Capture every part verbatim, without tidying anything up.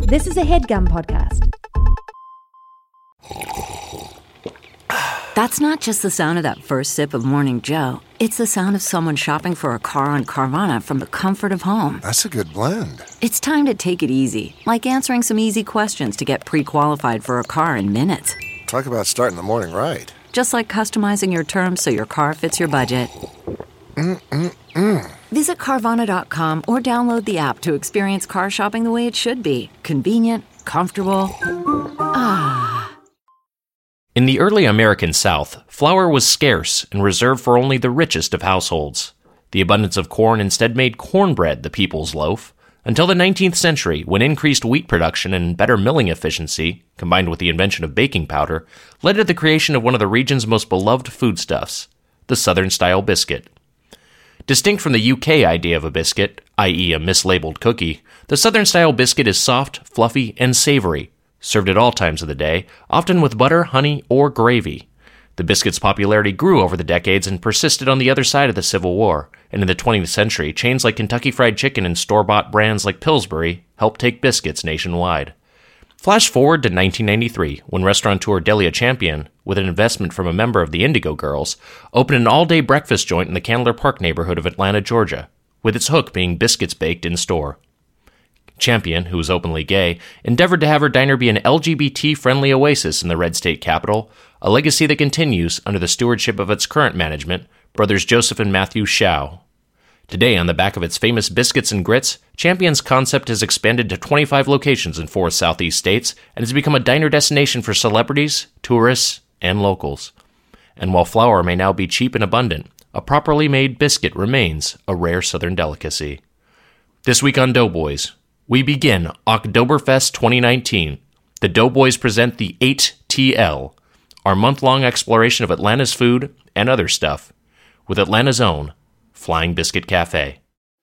This is a HeadGum podcast. That's not just the sound of that first sip of Morning Joe. It's the sound of someone shopping for a car on Carvana from the comfort of home. That's a good blend. It's time to take it easy, like answering some easy questions to get pre-qualified for a car in minutes. Talk about starting the morning right. Just like customizing your terms so your car fits your budget. Mm-mm-mm. Visit Carvana dot com or download the app to experience car shopping the way it should be. Convenient, comfortable. Ah. In the early American South, flour was scarce and reserved for only the richest of households. The abundance of corn instead made cornbread the people's loaf, until the nineteenth century, when increased wheat production and better milling efficiency, combined with the invention of baking powder, led to the creation of one of the region's most beloved foodstuffs, the Southern-style biscuit. Distinct from the U K idea of a biscuit, that is a mislabeled cookie, the Southern-style biscuit is soft, fluffy, and savory, served at all times of the day, often with butter, honey, or gravy. The biscuit's popularity grew over the decades and persisted on the other side of the Civil War, and in the twentieth century, chains like Kentucky Fried Chicken and store-bought brands like Pillsbury helped take biscuits nationwide. Flash forward to nineteen ninety-three, when restaurateur Delia Champion, with an investment from a member of the Indigo Girls, opened an all-day breakfast joint in the Candler Park neighborhood of Atlanta, Georgia, with its hook being biscuits baked in-store. Champion, who was openly gay, endeavored to have her diner be an L G B T-friendly oasis in the red state capital, a legacy that continues under the stewardship of its current management, brothers Joseph and Matthew Shao. Today, on the back of its famous biscuits and grits, Champion's concept has expanded to twenty-five locations in four southeast states and has become a diner destination for celebrities, tourists, and locals. And while flour may now be cheap and abundant, a properly made biscuit remains a rare southern delicacy. This week on Doughboys, we begin Oktoberfest twenty nineteen. The Doughboys present the eight T L, our month-long exploration of Atlanta's food and other stuff, with Atlanta's own Flying Biscuit Cafe.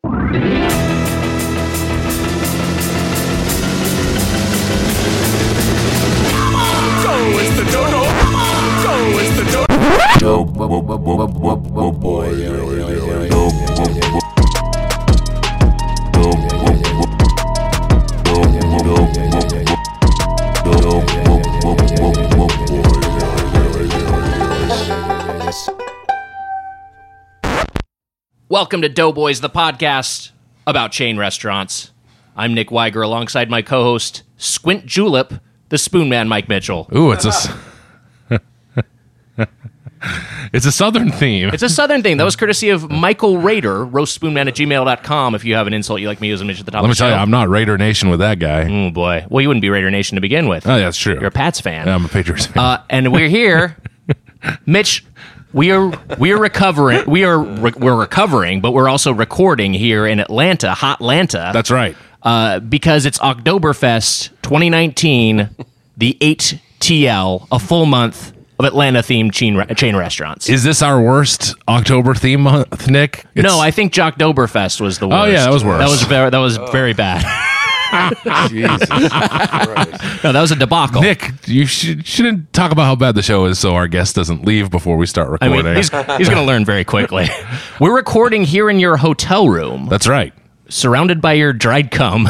Welcome to Doughboys, the podcast about chain restaurants. I'm Nick Weiger, alongside my co-host, Squint Julep, the Spoon Man, Mike Mitchell. Ooh, it's a... s- It's a southern theme. It's a southern thing. That was courtesy of Michael Rader, roastspoonman at gmail dot com, if you have an insult you like me using at the top Let of the me tell show. you, I'm not Raider Nation with that guy. Oh, boy. Well, you wouldn't be Raider Nation to begin with. Oh, that's true. You're a Pats fan. Yeah, I'm a Patriots fan. Uh, and we're here. Mitch, we are we are recovering. We are re- we're recovering, but we're also recording here in Atlanta, Hot Atlanta. That's right. Uh, because it's Oktoberfest twenty nineteen, the eight T L, a full month of Atlanta-themed chain, re- chain restaurants. Is this our worst October theme month, Nick? It's- No, I think Jocktoberfest was the worst. Oh, yeah, that was worse. That was very, that was very bad. Jesus Christ. No, that was a debacle. Nick, you should, shouldn't talk about how bad the show is so our guest doesn't leave before we start I recording. mean, he's, he's going to learn very quickly. We're recording here in your hotel room, That's right. surrounded by your dried cum.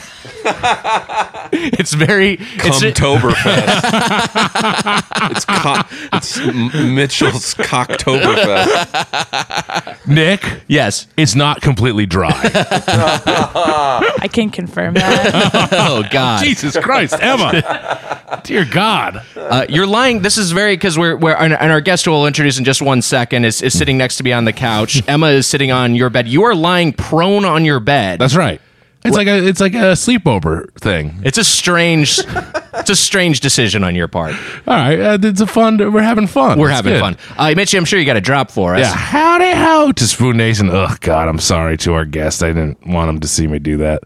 It's very... It's, Cumtoberfest. it's, co- it's M- Mitchell's Cocktoberfest. Nick, yes. it's not completely dry. I can confirm that. Oh, God. Jesus Christ, Emma. Dear God. Uh, you're lying. This is very... Because we're... we're and and our guest, who we'll introduce in just one second, is, is sitting next to me on the couch. Emma is sitting on your bed. You are lying prone on your bed. That's right. It's like a it's like a sleepover thing. It's a strange... It's a strange decision on your part. All right, uh, it's a fun. We're having fun. We're That's having good. fun. Uh, Mitchie, I'm sure you got a drop for us. Yeah, howdy ho to Spoon Nation. Oh God, I'm sorry to our guest. I didn't want him to see me do that.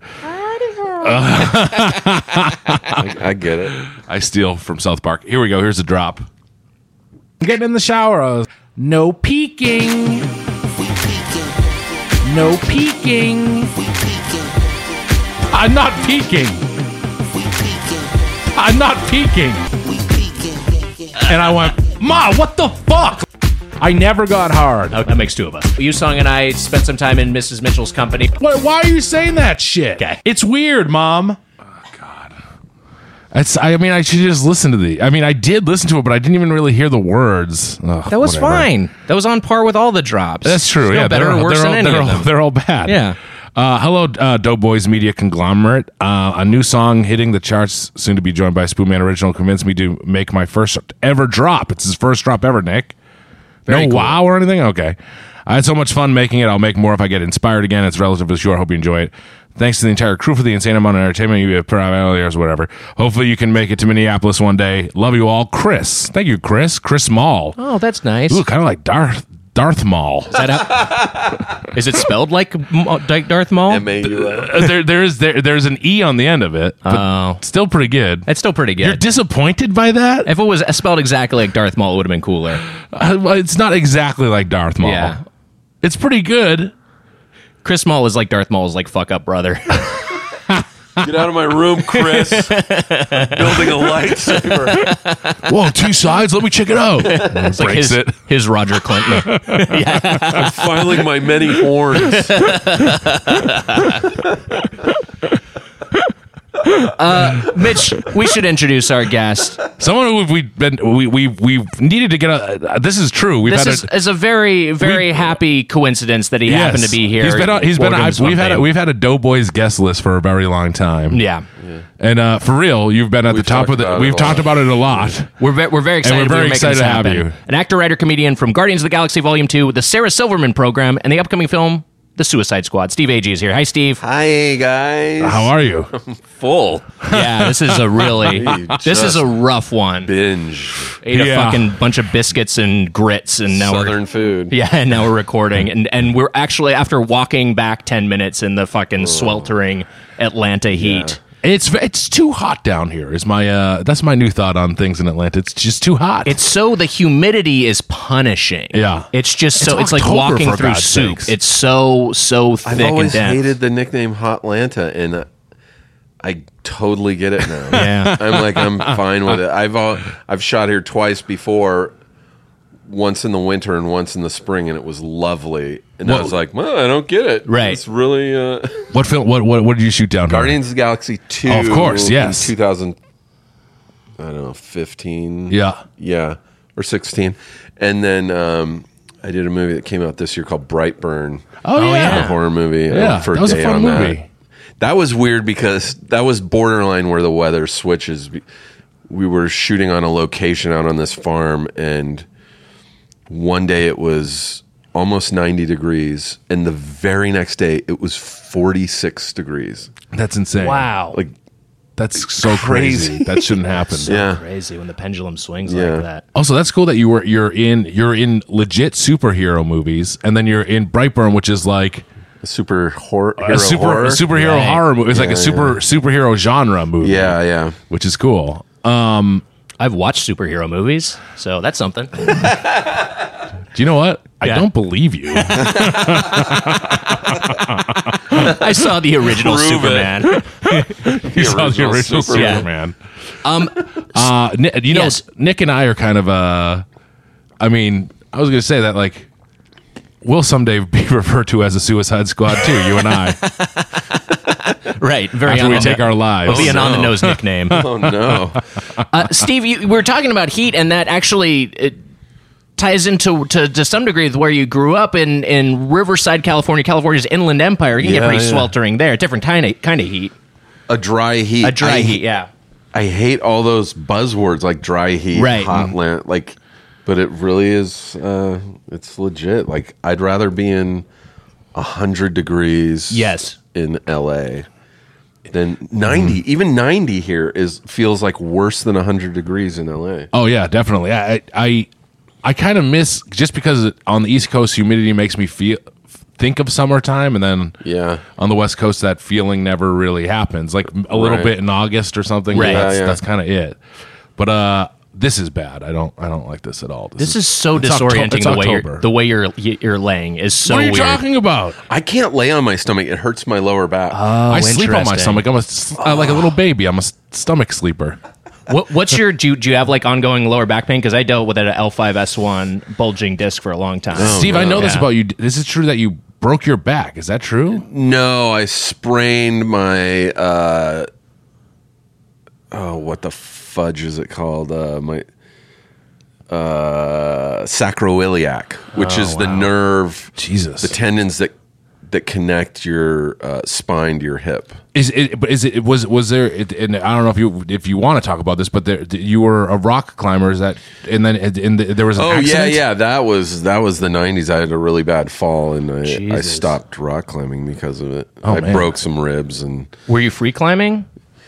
I, I get it. I steal from South Park. Here we go. Here's a drop. I'm getting in the shower. Uh, no peeking. No peeking. I'm not peeking. I'm not peeking. And I went, Ma, what the fuck? I never got hard. Okay, that makes two of us. Yusong and I spent some time in Missus Mitchell's company. Why, why are you saying that shit? Okay. It's weird, Mom. Oh, God. It's, I mean, I should just listen to the. I mean, I did listen to it, but I didn't even really hear the words. Ugh, That was whatever. fine. That was on par with all the drops. That's true. There's no Yeah, better they're, or worse they're, than all, any they're, of all, them. they're all bad. Yeah. Uh, hello, uh, Doughboys Media Conglomerate. Uh, a new song hitting the charts, soon to be joined by Spoonman Original, convinced me to make my first ever drop. It's his first drop ever, Nick. Very no cool. wow or anything? Okay. I had so much fun making it. I'll make more if I get inspired again. It's relatively short. Hope you enjoy it. Thanks to the entire crew for the insane amount of entertainment you have provided or whatever. Hopefully you can make it to Minneapolis one day. Love you all. Chris. Thank you, Chris. Chris Mall. Oh, that's nice. Ooh, kind of like Darth Darth Maul. Is, that how, is it spelled like M- like Darth Maul? M A U L. Uh, there, there is there, there's an E on the end of it. But Oh. still pretty good. It's still pretty good. You're disappointed by that? If it was spelled exactly like Darth Maul, it would have been cooler. Uh, well, it's not exactly like Darth Maul. Yeah. It's pretty good. Chris Maul is like Darth Maul's like fuck up brother. Get out of my room, Chris. Building a lightsaber. Whoa, two sides. Let me check it out. It's like Breaks his, it. his Roger Clinton. I'm filing my many horns. Mitch, we should introduce our guest. Someone who we've been we we we've needed to get a. Uh, this is true. We've This had is, a, is a very, very We- happy coincidence that he yes. happened to be here. He's been on, he's been. Organ I've, we've had a, Swamp we've had a Doughboys guest list for a very long time. Yeah. And uh, for real, you've been at We've the top talked of the. about it We've a talked lot. about it a lot. We're, ve- we're very excited, we're very to be making excited this to have happen. you. An actor, writer, comedian from Guardians of the Galaxy Volume two, the Sarah Silverman Program, and the upcoming film, The Suicide Squad. Steve Agee is here. Hi, Steve. Hi, guys. How are you? Full Yeah, this is a really, You this is just a rough one. binge Ate a Yeah. fucking bunch of biscuits and grits, and now Southern we're food. yeah, and now we're recording, and and we're actually after walking back ten minutes in the fucking sweltering Atlanta heat. It's it's too hot down here. Is my uh that's my new thought on things in Atlanta. It's just too hot. It's so the humidity is punishing. Yeah. it's just so It's it's, like October, walking for through God's soup. sakes. It's so so thick I've and always dense. hated the nickname Hotlanta, and uh, I totally get it now. Yeah. I'm like, I'm fine with it. I've all, I've shot here twice before, once in the winter and once in the spring, and it was lovely. And I Well- was like, well, I don't get it. Right. It's really uh, what film? What what what did you shoot down? here? Guardians of the Galaxy two. Oh, of course, yes. In two thousand, I don't know, fifteen. Yeah. Yeah, or sixteen. And then um, I did a movie that came out this year called Brightburn. Oh, A yeah. horror movie. I Yeah, went for that was a day fun on movie. That. That was weird because that was borderline where the weather switches. We were shooting on a location out on this farm, and one day it was almost ninety degrees, and the very next day it was forty-six degrees. That's insane. Wow, Like, That's so Crazy. crazy. That shouldn't happen. yeah. crazy when the pendulum swings Yeah. like that. Also, that's cool that you were you're in you're in legit superhero movies, and then you're in Brightburn, which is like A super horror, a hero super horror. a superhero Right. horror movie. It's like Yeah, a super superhero genre movie. Yeah, yeah. which is cool. Um, I've watched superhero movies, so that's something. do you know what? I Yeah. don't believe you. I saw the original Prove it. Superman. you saw the original original Superman. Superman. Um, Uh, Ni- you know, Yes. Nick and I are kind of. Uh, I mean, I was going to say that like we'll someday be referred to as a Suicide Squad too. You and I, right, very after on we the take no- our lives. It'll be an no. on the nose nickname. Oh no. Uh, Steve, you, we were talking about heat, and that actually it ties into to, to some degree with where you grew up in, in Riverside, California, California's Inland Empire. You can Yeah, get pretty yeah. sweltering there. Different kind of kind of heat. A dry heat. A dry I- heat, yeah. I hate all those buzzwords like dry heat, Right. hot land, like, but it really is. Uh, it's legit. Like, I'd rather be in a hundred degrees, Yes. in L A than ninety. Even ninety here is feels like worse than a hundred degrees in L A. Oh yeah, definitely. I I, I kind of miss just because on the East Coast humidity makes me feel think of summertime, and then Yeah, on the West Coast that feeling never really happens. Like a little Right. bit in August or something. Right. That's, Yeah, yeah. that's kind of it. But uh, this is bad. I don't I don't like this at all. This is so it's Octo- disorienting. it's the way October. you're the way you're you're laying is so what are you weird. talking about? I can't lay on my stomach. It hurts my lower back. Oh, I sleep on my interesting. stomach. I'm a s- uh, like a little baby. I'm a s- stomach sleeper. What, what's your do you, do you have like ongoing lower back pain? Because I dealt with an L five S one bulging disc for a long time. Steve, I know this Yeah. about you. This is true that you broke your back. Is that true? no, I sprained my uh, oh, what the fudge is it called? Uh, my uh, sacroiliac, which Oh, is the wow. nerve, Jesus. the tendons that that connect your uh, spine to your hip. Is it? But is it? Was was there? It, and I don't know if you if you want to talk about this, but there, you were a rock climber. Is that? And then in the, there was an Oh accident? yeah, yeah. That was that was the nineties. I had a really bad fall, and I, I Jesus. stopped rock climbing because of it. Oh, I man. broke some ribs, and Were you free climbing?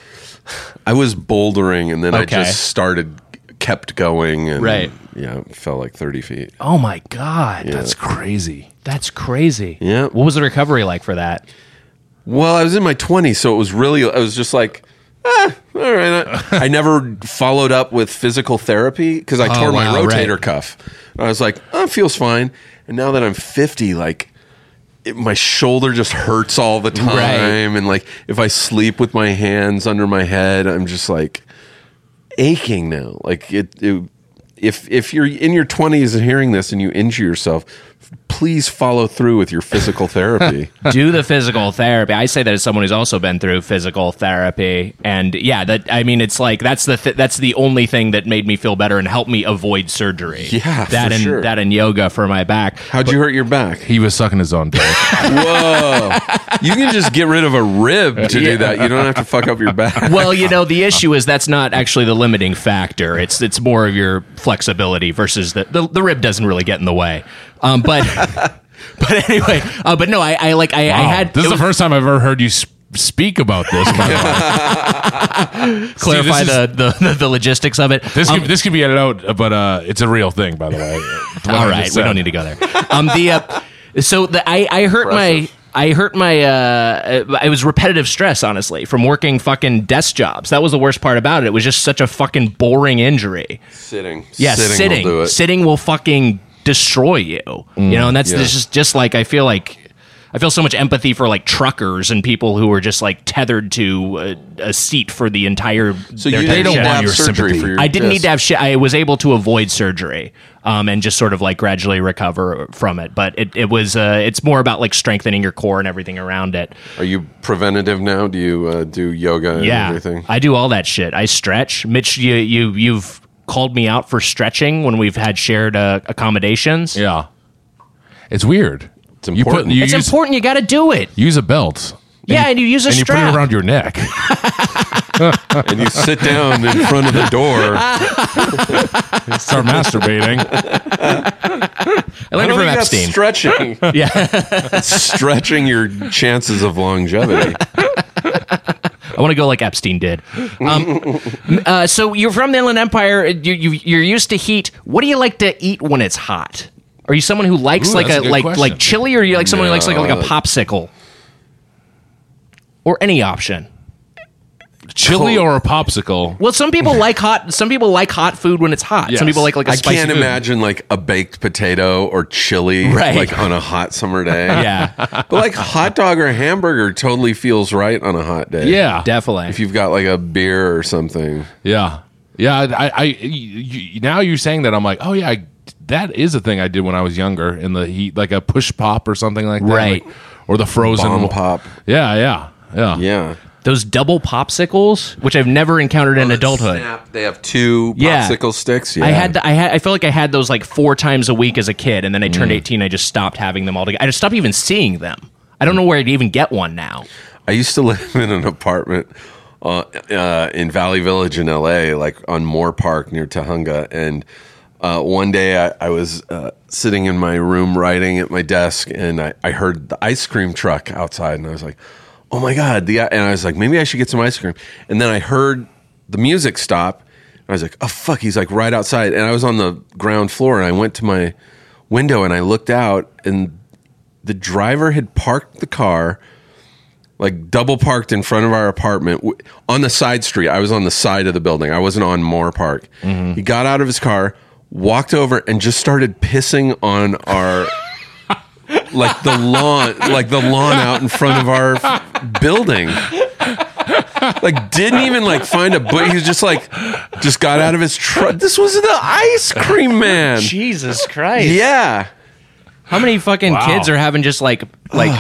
I was bouldering, and then Okay. I just started, kept going, and Right. yeah, fell like thirty feet. Oh my god, That's crazy. that's crazy. Yeah. What was the recovery like for that? Well, I was in my twenties, so it was really, I was just like, ah, all right. I, I never followed up with physical therapy because I Oh, tore my wow, rotator right. cuff. I was like, oh, it feels fine. And now that I'm fifty, like, it, my shoulder just hurts all the time. Right. And like, if I sleep with my hands under my head, I'm just like aching now. Like, it, it if if you're in your twenties and hearing this and you injure yourself, please follow through with your physical therapy. Do the physical therapy. I say that as someone who's also been through physical therapy, and yeah, that I mean, it's like that's the th- that's the only thing that made me feel better and helped me avoid surgery. Yeah, that for and sure. that and yoga for my back. How'd you hurt your back? He was sucking his own dick. Whoa. You can just get rid of a rib to do that. You don't have to fuck up your back. Well, you know, the issue is that's not actually the limiting factor. It's it's more of your flexibility versus the the, the rib doesn't really get in the way. Um, but but anyway, uh, but no, I, I like I, I Wow. had This it is the was- first time I've ever heard you sp- speak about this. By the way. clarify See, this is- the, the the logistics of it. This Um, could, this could be edited out, but uh, it's a real thing, by the way. All right, we don't need to go there. Um, the uh, so the I, I hurt my I hurt my uh, it was repetitive stress, honestly, from working fucking desk jobs. That was the worst part about it. It was just such a fucking boring injury. Sitting. Yeah, sitting, sitting will do it. sitting will fucking destroy you. you know, and that's yeah. this is just like I feel like. I feel so much empathy for like truckers and people who are just like tethered to a, a seat for the entire. So their you entire didn't shift. have your surgery sympathy. for your I didn't need disc. to have shit. I was able to avoid surgery, um, and just sort of like gradually recover from it. But it, it was, uh, it's more about like strengthening your core and everything around it. Are you preventative now? Do you uh, do yoga and Yeah, everything? I do all that shit. I stretch. Mitch, you you you've called me out for stretching when we've had shared uh, accommodations. Yeah. It's weird. It's You put, important. you It's use, important. You got to do it. use a belt. Yeah, and you use a and you put strap. it around your neck. And you sit down in front of the door. Start masturbating. I learned it from that's Epstein. stretching. Yeah, Stretching your chances of longevity. I want to go like Epstein did. Um, uh, so you're from the Inland Empire. You, you, you're used to heat. What do you like to eat when it's hot? Are you someone who likes Ooh, like that's a, a good like question. like chili, or are you like someone who likes like a, like a No. popsicle, or any option? Chili or a popsicle? Well, some people like hot. Some people like hot food when it's hot. Yes. Some people like like a I spicy can't food. imagine like a baked potato or chili Right. like on a hot summer day. Yeah, But like hot dog or hamburger totally feels right on a hot day. Yeah. definitely. If you've got like a beer or something. Yeah. Yeah. I, I, you, you- now you're saying that, I'm like, oh, yeah, I, that is a thing I did when I was younger in the heat, like a push pop or something like that. Right. Like- or the frozen Bomb pop. Yeah. Yeah. Yeah. Yeah. Those double popsicles, which I've never encountered in adulthood. Snap. They have two Yeah. popsicle sticks. Yeah. I had the, I had I felt like I had those like four times a week as a kid, and then I Mm. turned eighteen. I just stopped having them altogether. I just stopped even seeing them. I don't know where I'd even get one now. I used to live in an apartment uh, uh, in Valley Village in L A, like on Moore Park near Tahunga. And uh, one day I, I was uh, sitting in my room writing at my desk, and I, I heard the ice cream truck outside, and I was like, oh my God. The, and I was like, maybe I should get some ice cream. And then I heard the music stop, and I was like, oh, fuck, he's like right outside. And I was on the ground floor, and I went to my window, and I looked out, and the driver had parked the car like double parked in front of our apartment w- on the side street. I was on the side of the building. I wasn't on Moore Park. He got out of his car, walked over, and just started pissing on our like the lawn, like the lawn out in front of our f- building. Like didn't even like find a but he was just like just got out of his truck. This was the ice cream man. Jesus Christ! Yeah. How many fucking Wow. kids are having just like like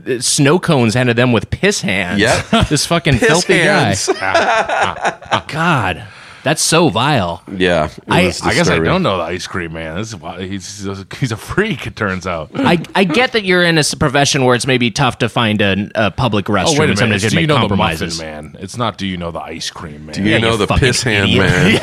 uh, snow cones handed them with piss hands. Yeah. This fucking Piss filthy hands. guy. God, that's so vile. Yeah, it I- was I guess I disturbing. don't know the ice cream man. This is why he's he's a freak. It turns out. I, I get that you're in a s- profession where it's maybe tough to find a, a public restroom. Oh wait a minute! Sometimes It's, you do have you to know make the compromises. muffin man? It's not. Do you know the ice cream man? Do you Yeah, know you the fucking piss hand idiot.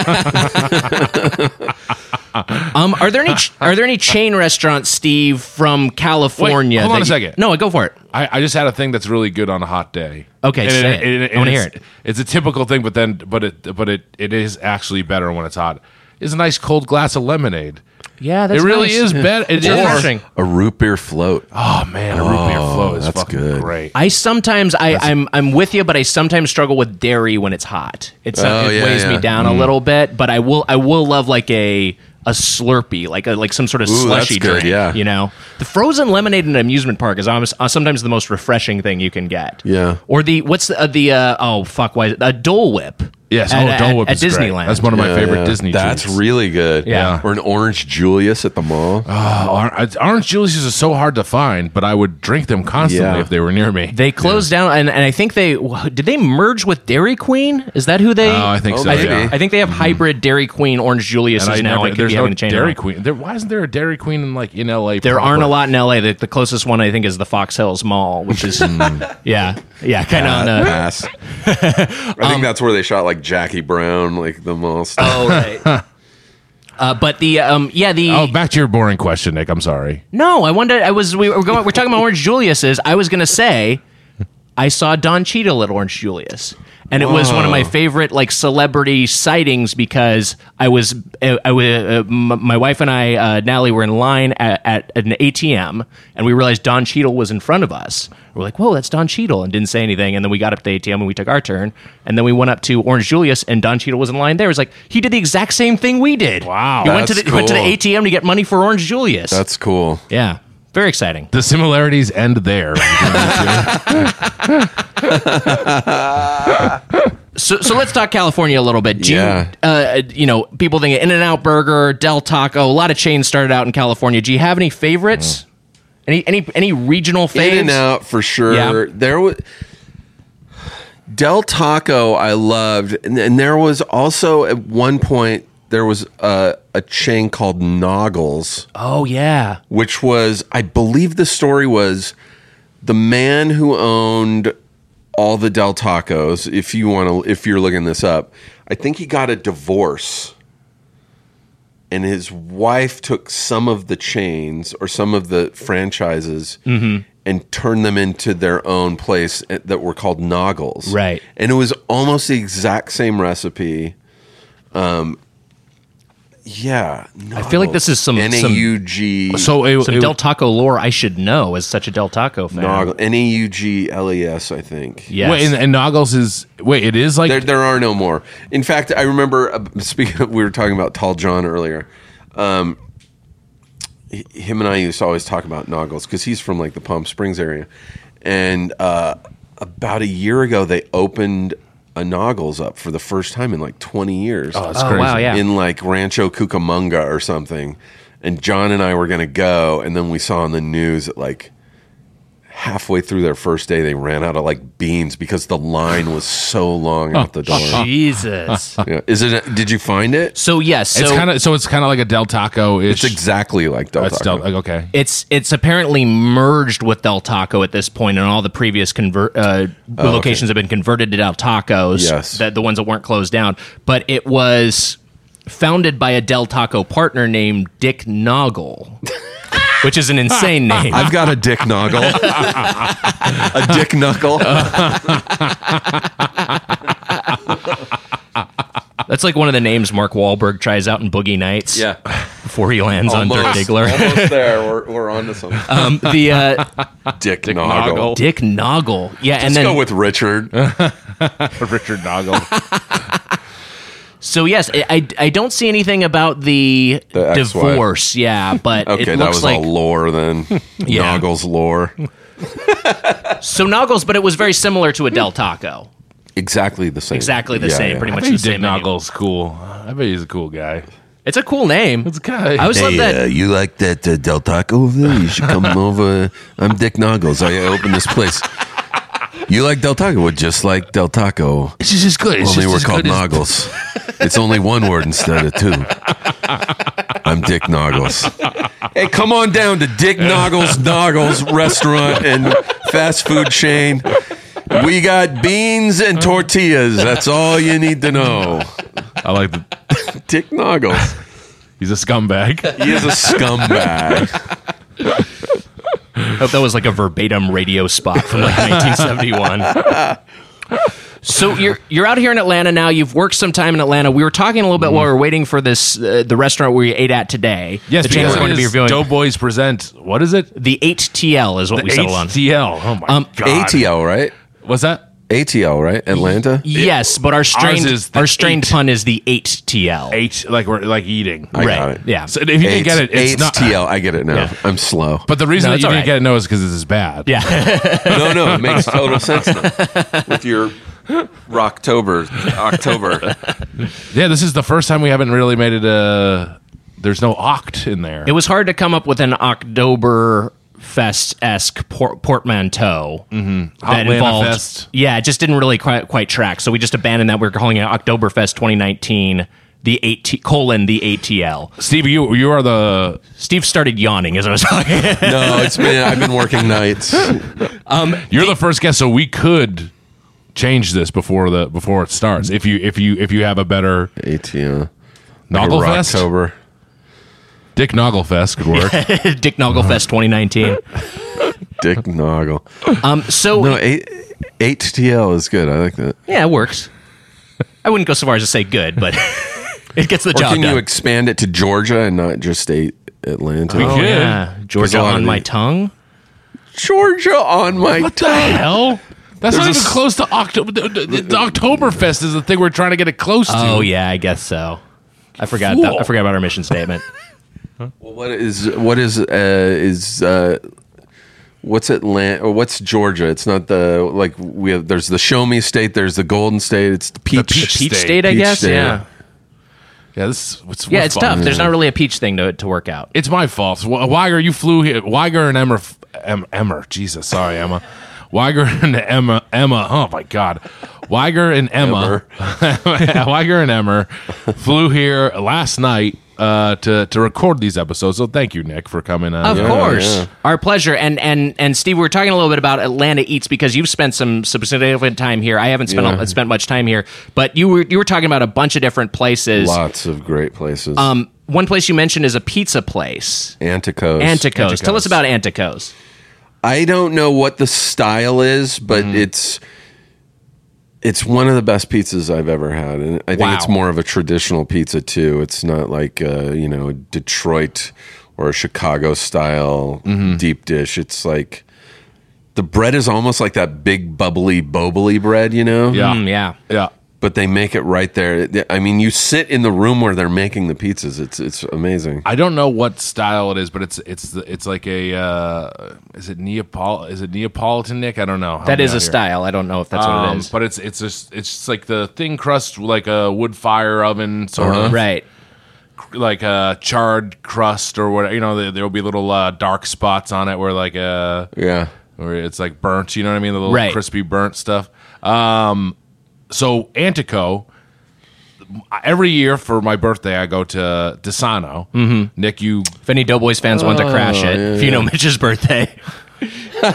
man? Um, are there any ch- are there any chain restaurants, Steve, from California? Wait, hold on that a you- second. No, go for it. I, I just had a thing that's really good on a hot day. Okay, And say it. I wanna hear it's- it. It's a typical thing, but then, but it, but it, it is actually better when it's hot. Is a nice cold glass of lemonade. Yeah, that's it really nice. is better. It It's is. refreshing. A root beer float. Oh man, a root beer flow is that's fucking good. great. I sometimes I, I'm I'm with you, but I sometimes struggle with dairy when it's hot. It's uh, Oh, it yeah, weighs me yeah. down a little bit, but I will I will love like a a Slurpee, like a like some sort of Ooh, that's slushy good, drink. yeah. You know, the frozen lemonade in an amusement park is almost, uh, sometimes the most refreshing thing you can get. Yeah. Or the what's the, uh, the uh, oh fuck why is it? A Dole Whip. Yes, at, oh, Dole Whip at, is at great. Disneyland. That's one of my Yeah, favorite yeah. Disney That's treats. really good. Yeah. Or an orange Julius at the mall. Oh, Or- Orange Julius is so hard to find, but I would drink them constantly Yeah. if they were near me. They closed down, and, and I think they did they merge with Dairy Queen. Is that who they? Oh, I think Oh, so. maybe. Yeah. I think they have hybrid Dairy Queen Orange Julius And I is now. never, It could there's be no having a chain Dairy around. Queen. There, why isn't there a Dairy Queen in like in L A? There proper? aren't a lot in L A. The, the closest one I think is the Fox Hills Mall, which is yeah, yeah, kind of on the. Pass. I think that's where they shot like Jackie Brown, like the mall stuff. Oh right. Uh, but the um yeah the Oh, back to your boring question, Nick. I'm sorry. no I wanted I was we were going we're talking about Orange Julius's. I was gonna say I saw Don Cheadle at Orange Julius. And it was one of my favorite like celebrity sightings because I was I, I was uh, m- my wife and I uh, Natalie were in line at, at an A T M and we realized Don Cheadle was in front of us. We're like, "Whoa, that's Don Cheadle," and didn't say anything. And then we got up to the A T M and we took our turn. And then we went up to Orange Julius and Don Cheadle was in line there. It was like he did the exact same thing we did. Wow. he went to the That's he went to the cool. A T M to get money for Orange Julius. That's cool. yeah, very exciting. The similarities end there. So, so let's talk California a little bit. Do Yeah. you, uh, you know, people think In-N-Out Burger, Del Taco, a lot of chains started out in California. Do you have any favorites? Any any any regional faves? In and Out for sure. Yeah. There was Del Taco. I loved, and, and there was also at one point there was a, a chain called Noggles, Oh yeah. which was I believe the story was the man who owned all the Del Tacos. If you want to, if you're looking this up, I think he got a divorce. And his wife took some of the chains or some of the franchises and turned them into their own place that were called Noggles. Right. And it was almost the exact same recipe. Um, yeah. I feel like this is some- N A U G. so it, Some it- Del Taco lore I should know as such a Del Taco fan. Noggle, N A U G L E S, I think. Yes. wait, and, and Noggles is wait. It is like There, there are no more. In fact, I remember uh, speaking. Of, we were talking about Tall John earlier. Um, h- him and I used to always talk about Noggles because he's from like the Palm Springs area, and uh, about a year ago they opened a Noggles up for the first time in like twenty years. oh, that's Oh, crazy. wow, yeah. In like Rancho Cucamonga or something. And John and I were going to go, and then we saw on the news that like halfway through their first day, they ran out of like beans because the line was so long out the door. Jesus. Yeah. Is it? Did you find it? So yes, so It's kind of so it's kind of like a Del Taco. It's exactly like Del That's Del, Taco. like, okay. It's it's apparently merged with Del Taco at this point, and all the previous convert uh, locations have been converted to Del Tacos. Yes. the, the ones that weren't closed down. But it was founded by a Del Taco partner named Dick Noggle, which is an insane name. I've got a dick noggle, a dick knuckle. That's like one of the names Mark Wahlberg tries out in Boogie Nights. Yeah, before he lands on Dirk Diggler. almost there. We're we're on to something. um, the uh, dick, Dick noggle. Noggle. Dick Noggle, yeah, and Let's then go with Richard. Richard Noggle. so yes, I, I I don't see anything about the, The ex-wife. divorce, yeah, but Okay, it that looks was like all lore then. Yeah. Noggles lore. so Noggles, but it was very similar to a Del Taco. Exactly the same. Exactly the Yeah, same, yeah. pretty I much bet the Dick same menu. Noggle's cool. I bet he's a cool guy. It's a cool name. It's kind I always love that. uh, you like that uh, Del Taco over there? You should come over. I'm Dick Noggles. I opened this place. You like Del Taco? Well, just like Del Taco. It's just as good. It's Only just we're as called good as- Noggles. It's only one word instead of two. I'm Dick Noggles. Hey, come on down to Dick Noggles Noggles restaurant and fast food chain. We got beans and tortillas. That's all you need to know. I like the. Dick Noggles. He's a scumbag. He is a scumbag. I hope that was like a verbatim radio spot from like nineteen seventy-one. So you're you're out here in Atlanta now. You've worked some time in Atlanta. We were talking a little bit while we were waiting for this uh, the restaurant we ate at today. Yes, the chance because we're going to be it is reviewing. Doughboys present. What is it? The eight T L is what we settled on. H T L. Oh my Um, god. A T L, right? What's that? A T L, right? Atlanta? Yes, but our strained is the our strained eight. pun is the eight T L. H like we're like eating. I right. got it. Yeah. So if you didn't get it, it's H not. T L. I get it now. Yeah. I'm slow. But the reason No, that it's you all didn't right. get it no is because this is bad. Yeah. no, no, it makes total sense now. With your Rocktober, October. Yeah, this is the first time we haven't really made it a. There's no oct in there. It was hard to come up with an October Fest-esque por- portmanteau that Hotlanta involved. Fest. Yeah, it just didn't really quite, quite track. So we just abandoned that. We were calling it Oktoberfest twenty nineteen, the eight T, colon the A T L. Steve, you you are the. Steve started yawning as I was talking. No, it's been. I've been working nights. You're the first guest, so we could change this before the before it starts. If you if you if you have a better A T L. Nogglefest, Rocktober. Dick Nogglefest could work. Dick Nogglefest twenty nineteen. Dick Noggle. Um, so No, eight, H T L is good. I like that. yeah, it works. I wouldn't go so far as to say good, but it gets the Or job can done. you expand it to Georgia and not just eight Atlanta? We oh, could. yeah. Georgia a lot on of my the- tongue. Georgia on my What the tongue. hell? That's There's not a even s- close to October. The, the, the Oktoberfest is the thing we're trying to get it close to. Oh yeah, I guess so. I forgot. Fool. That, I forgot about our mission statement. Well, what is what is uh, is uh, what's Atlanta or what's Georgia? It's not the like we have. There's the Show Me State. There's the Golden State. It's the Peach. Peach Peach State. State, I Peach guess. State. Yeah. Yeah, this what's Yeah, we're it's fun. tough. There's not really a peach thing to to work out. It's my fault. So, Weiger, you flew here. Weiger and Emmer, em, Emmer. Jesus, sorry, Emma. Weiger and Emma, Emma. Oh my God, Weiger and Emma, Weiger and Emmer flew here last night uh, to to record these episodes. So thank you, Nick, for coming. Uh, Of Yeah, course, yeah. our pleasure. And and and Steve, we were talking a little bit about Atlanta Eats because you've spent some significant time here. I haven't spent Yeah. spent much time here, but you were you were talking about a bunch of different places. Lots of great places. Um, one place you mentioned is a pizza place, Anticos. Anticos. Tell us Anticos. about Anticos. I don't know what the style is, but Mm-hmm. it's it's one of the best pizzas I've ever had, and I think Wow. it's more of a traditional pizza too. It's not like uh, you know Detroit or a Chicago style Mm-hmm. deep dish. It's like the bread is almost like that big bubbly bobly bread, you know. Yeah. Mm, yeah. yeah. But they make it right there. I mean, you sit in the room where they're making the pizzas. It's it's amazing. I don't know what style it is, but it's it's the- it's like a uh, is it Neapol is it Neapolitan, Nick? I don't know. Help That me is out a here. style. I don't know if that's what Um, it is. But it's it's just it's just like the thin crust, like a wood fire oven sort Uh-huh. of, Right. like a charred crust or whatever. You know, there, there'll be little uh, dark spots on it where like uh Yeah. where it's like burnt. You know what I mean? The little Right. crispy burnt stuff. Um, so Antico. Every year for my birthday, I go to Desano. Mm-hmm. Nick, you If any Doughboys fans want to crash it, yeah, if you know Mitch's birthday. we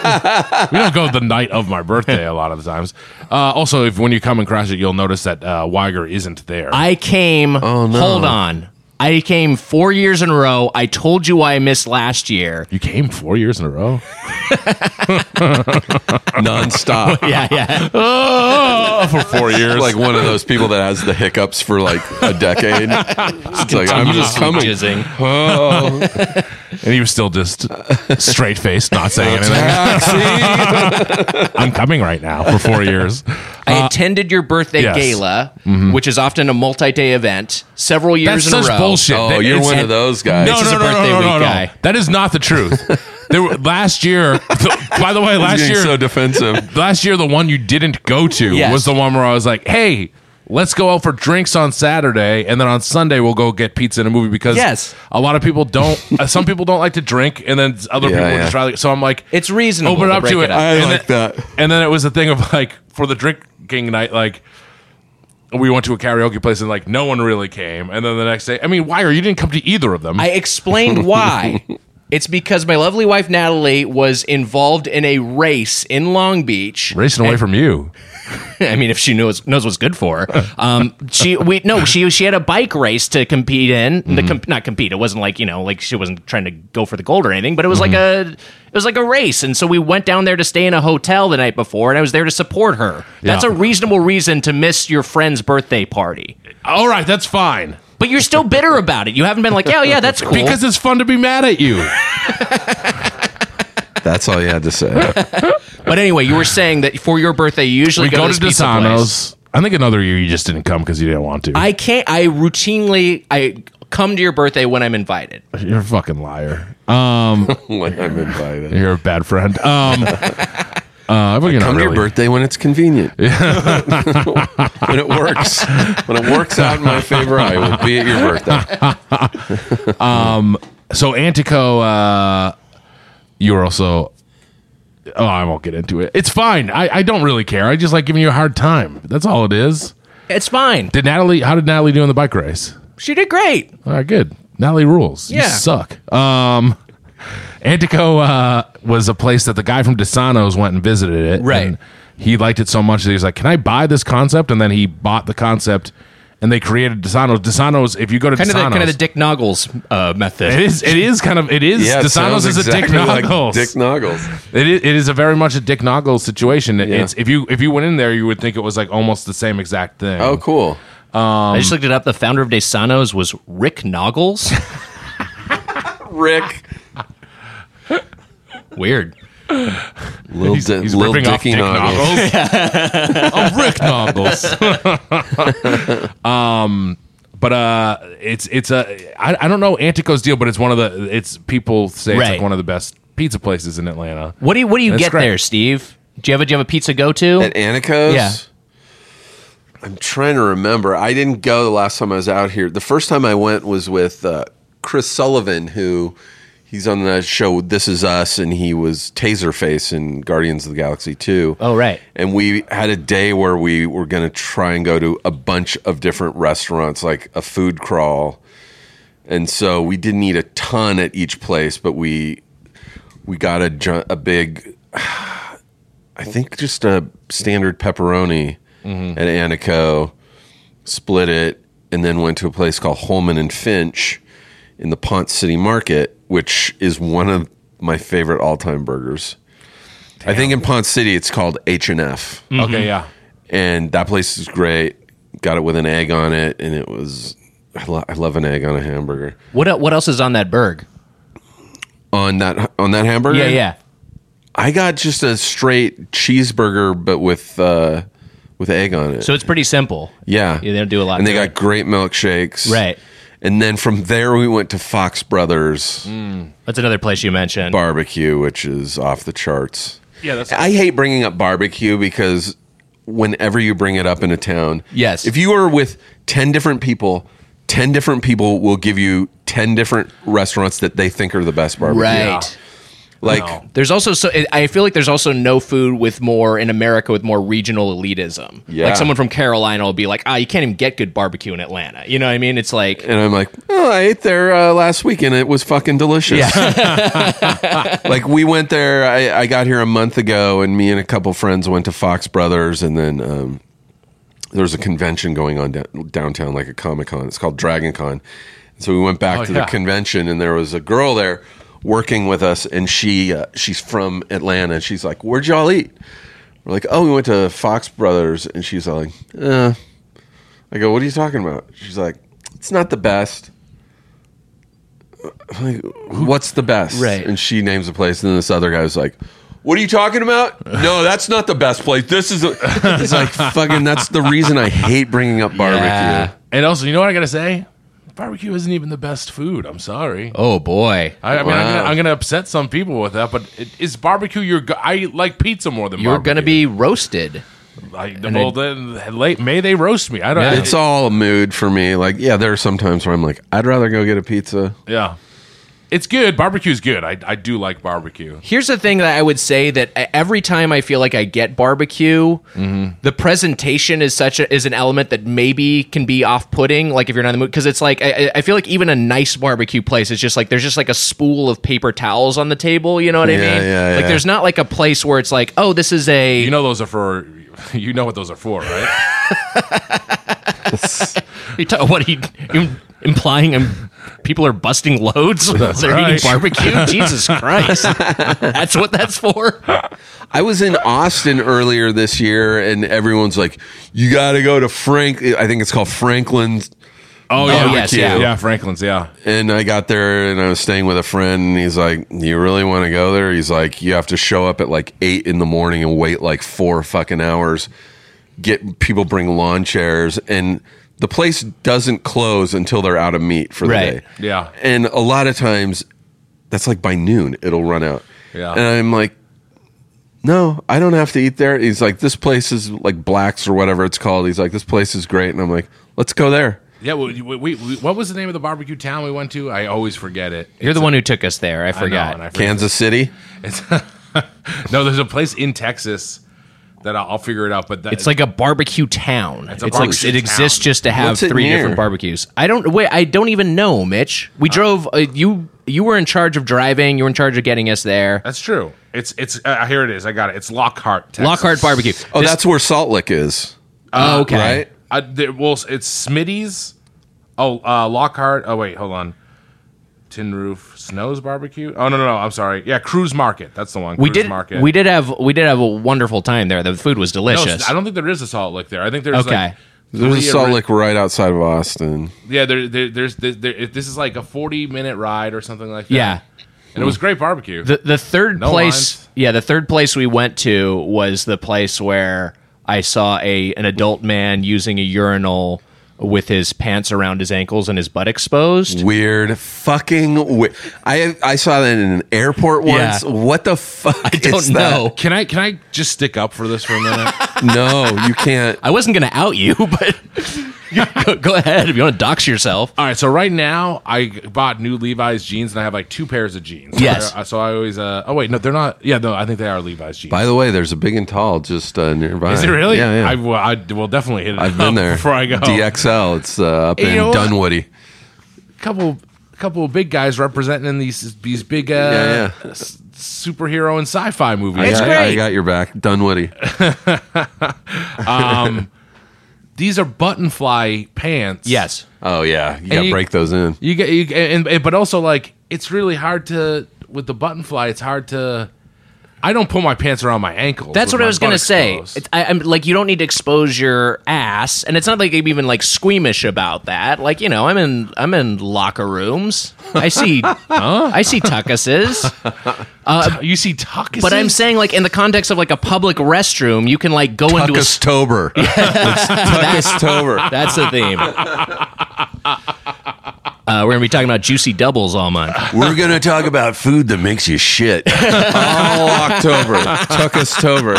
don't go the night of my birthday a lot of the times. Uh, also, if when you come and crash it, you'll notice that uh, Weiger isn't there. I came. Oh, no. Hold on. I came four years in a row. I told you I missed last year. you came four years in a row. Nonstop. Yeah, yeah. Oh, for four years. Like one of those people that has the hiccups for like a decade. It's like I'm just coming. Jizzing. Oh, and he was still just straight faced, not saying anything. taxi. I'm coming right now for four years. I attended your birthday yes. gala, which is often a multi-day event, several years That's in such a row. bullshit. Oh, That- you're it's- one of those guys. No, This is no, a no, no, birthday no, no, week no. guy. That is not the truth. There were, last year, by the way, He's last getting year, so defensive. last year, the one you didn't go to Yes. was the one where I was like, "Hey, let's go out for drinks on Saturday, and then on Sunday we'll go get pizza and a movie because Yes. a lot of people don't. uh, some people don't like to drink, and then other Yeah, people yeah. would just rather. So I'm like, It's reasonable Open to up break to it it. up. I And like then- that. And then it was a thing of like for the drinking night, like we went to a karaoke place and like no one really came, and then the next day, I mean, why? Or you didn't come to either of them? I explained why. It's because my lovely wife Natalie was involved in a race in Long Beach. Racing away from you. I mean, if she knows knows what's good for her, um, she we no she she had a bike race to compete in. The com- not compete. It wasn't like you know like she wasn't trying to go for the gold or anything. But it was like a it was like a race, and so we went down there to stay in a hotel the night before, and I was there to support her. That's Yeah. a reasonable reason to miss your friend's birthday party. All right, that's fine. But you're still bitter about it. You haven't been like, oh yeah, that's cool. Because it's fun to be mad at you. That's all you had to say. But anyway, you were saying that for your birthday, you usually We go, go to to this pizza place. Desano's. I think another year you just didn't come because you didn't want to. I can't. I routinely I come to your birthday when I'm invited. You're a fucking liar. Um, When I'm invited. you're a bad friend. Um, uh, but you're not Come to your really. birthday when it's convenient. when it works. When it works out in my favor, I will be at your birthday. So Antico, uh, you were also. Oh, I won't get into it. It's fine. I, I don't really care. I just like giving you a hard time. That's all it is. It's fine. Did Natalie? How did Natalie do in the bike race? She did great. All right, good. Natalie rules. You Yeah. suck. Um, Antico uh, was a place that the guy from Desano's went and visited it. Right. And he liked it so much that he was like, "Can I buy this concept?" And then he bought the concept, and they created Desano's. Desano's. If you go to Kind of the Desano's, kind of the Dick Noggles uh, method. it is. It is kind of. It is. Yeah, it Desano's sounds is a exactly Dick like Noggles. Dick Noggles. It is, it is a very much a Dick Noggles situation. It- Yeah. It's if you if you went in there, you would think it was like almost the same exact thing. Oh, cool. I just looked it up. The founder of Desano's was Rick Noggles. Rick. Weird. Little, He's, di- he's little ripping off Dicky Dick Noggles. Noggles. I'm Rick Noggles. um, but uh, it's it's a I, I don't know Antico's deal, but it's one of the it's people say it's Right. like one of the best pizza places in Atlanta. What do you What do you That's get great. there, Steve? Do you have a, do you have a pizza go to? At Antico's? Yeah. I'm trying to remember. I didn't go the last time I was out here. The first time I went was with uh, Chris Sullivan, who he's on the show This Is Us, and he was Taserface in Guardians of the Galaxy two. Oh, right. And we had a day where we were going to try and go to a bunch of different restaurants, like a food crawl. And so we didn't eat a ton at each place, but we we got a ju- a big, I think just a standard pepperoni Mm-hmm. at Antico, split it, and then went to a place called Holman and Finch in the Ponce City Market, which is one of my favorite all-time burgers. I think in Ponce City it's called H and F. Okay, yeah. And that place is great. Got it with an egg on it, and it was. I, lo- I love an egg on a hamburger. What el- What else is on that burg? On that on that hamburger, Yeah, yeah. I got just a straight cheeseburger, but with uh, with egg on it. So it's pretty simple. yeah, Yeah, they don't do a lot and they to got it. great milkshakes, Right. And then from there we went to Fox Brothers That's another place you mentioned. Barbecue, which is off the charts. Yeah, that's I hate bringing up barbecue because whenever you bring it up in a town, Yes. if you are with ten different people, ten different people will give you ten different restaurants that they think are the best barbecue. Right. Like, There's also so I feel like there's also no food with more in America with more regional elitism. Yeah. Like someone from Carolina will be like, ah, you can't even get good barbecue in Atlanta. You know what I mean? It's like and I'm like, oh, I ate there uh, last week and it was fucking delicious. Like we went there. I, I got here a month ago, and me and a couple friends went to Fox Brothers, and then um, there was a convention going on da- downtown, like a Comic Con. It's called Dragon Con. So we went back Oh, to yeah. the convention, and there was a girl there working with us, and she uh, she's from Atlanta. And she's like, "Where'd y'all eat?" We're like, "Oh, we went to Fox Brothers," and she's like, "Uh." I go, "What are you talking about?" She's like, "It's not the best." I'm like, what's the best? Right. And she names a place, and then this other guy was like, "What are you talking about?" "No, that's not the best place. This is." A-. It's like fucking. That's the reason I hate bringing up barbecue. Yeah. And also, you know what I gotta say? Barbecue isn't even the best food. I'm sorry. oh boy. I, I mean, I'm, Wow. gonna, I'm gonna upset some people with that, but it, is barbecue your? Go- I like pizza more than You're barbecue. gonna be roasted. I, well, then late May they roast me. I don't. It's all a mood for me. Like, yeah, there are some times where I'm like, I'd rather go get a pizza. Yeah. It's good. Barbecue's good. I, I do like barbecue. Here's the thing that I would say that every time I feel like I get barbecue, mm-hmm. the presentation is such a, is an element that maybe can be off-putting. Like if you're not in the mood, because it's like I, I feel like even a nice barbecue place is just like there's just like a spool of paper towels on the table. You know what I Yeah, mean? yeah, like yeah. there's not like a place where it's like, oh, this is a You know those are for. You know what those are for, right? You ta- what are you, you implying? I'm, people are busting loads while they're right. eating barbecue. Jesus Christ, that's what that's for. I was in Austin earlier this year, and everyone's like, "You got to go to Frank." I think it's called Franklin's. Oh yeah, Barbecue. yes, yeah. Yeah, Franklin's. Yeah. And I got there, and I was staying with a friend, and he's like, "You really want to go there?" He's like, "You have to show up at like eight in the morning and wait like four fucking hours. Get people bring lawn chairs, and the place doesn't close until they're out of meat for the Right. day." Yeah. And a lot of times, that's like by noon, it'll run out. Yeah. And I'm like, no, I don't have to eat there. He's like, this place is like Black's or whatever it's called. He's like, this place is great. And I'm like, let's go there. Yeah, we, we, we, what was the name of the barbecue town we went to? I always forget it. You're the one who took us there. I I know, forgot. and I forget. Kansas City. It's, no, there's a place in Texas that I'll, I'll figure it out. But that, It's like a barbecue town. It's a like barbecue it exists town. just to have What's it three near? different barbecues. I don't wait. I don't even know, Mitch. We drove. Uh, you you were in charge of driving. You were in charge of getting us there. that's true. It's it's uh, here it is. I got it. It's Lockhart, Texas. Lockhart Barbecue. Oh, This- that's where Salt Lick is. oh, okay. Right? I, there, well, it's Smitty's. Oh, uh, Lockhart. Oh, wait, hold on. Tin Roof Snows Barbecue. Oh no, no, no. I'm sorry. Yeah, Cruise Market. That's the one. We Cruise did. Market. We did have. We did have a wonderful time there. The food was No, delicious. I don't think there is a Salt Lick there. I think there's Okay. like There's a three Salt ori- Lick right outside of Austin. Yeah, there, there, there's there, there, this is like a forty minute ride or something like that. Yeah. and it was great barbecue. The the third No place, lines. yeah, the third place we went to was the place where I saw a an adult man using a urinal with his pants around his ankles and his butt exposed. Weird, fucking weird. I I saw that in an airport once. Yeah. What the fuck? I don't is that? know. Can I can I just stick up for this for a minute? No, you can't. I wasn't going to out you, but go, go ahead if you want to dox yourself. All right, so right now I bought new Levi's jeans and I have like two pairs of jeans. Yes. I- so I always. Uh, oh wait, no, they're not. Yeah, no, I think they are Levi's jeans. By the way, there's a big and tall just uh, nearby. Is it really? Yeah, yeah. I, will, I will definitely hit it. I've up been there before I go. D X L. It's uh, up Hey, you in know what? Dunwoody. couple couple of big guys representing these these big uh, Yeah, yeah. s- superhero and sci-fi movies. I got, great. I got your back, Dunwoody. These are button fly pants. Yes. Oh yeah, you got to you- break those in. You get you and, and but also like it's really hard to with the button fly. It's hard to. I don't pull my pants around my ankles. That's with what I my was gonna butt say. exposed. It's, I, I'm like, you don't need to expose your ass, and it's not like I'm even like squeamish about that. Like, you know, I'm in I'm in locker rooms. I see, I see tuckuses, you see tuckuses, but I'm saying like in the context of like a public restroom, you can like go into a. s- Tuckustober. It's Tuckustober. That's the theme. Uh, we're gonna be talking about juicy doubles all month. We're gonna talk about food that makes you shit all October. Tuckustober.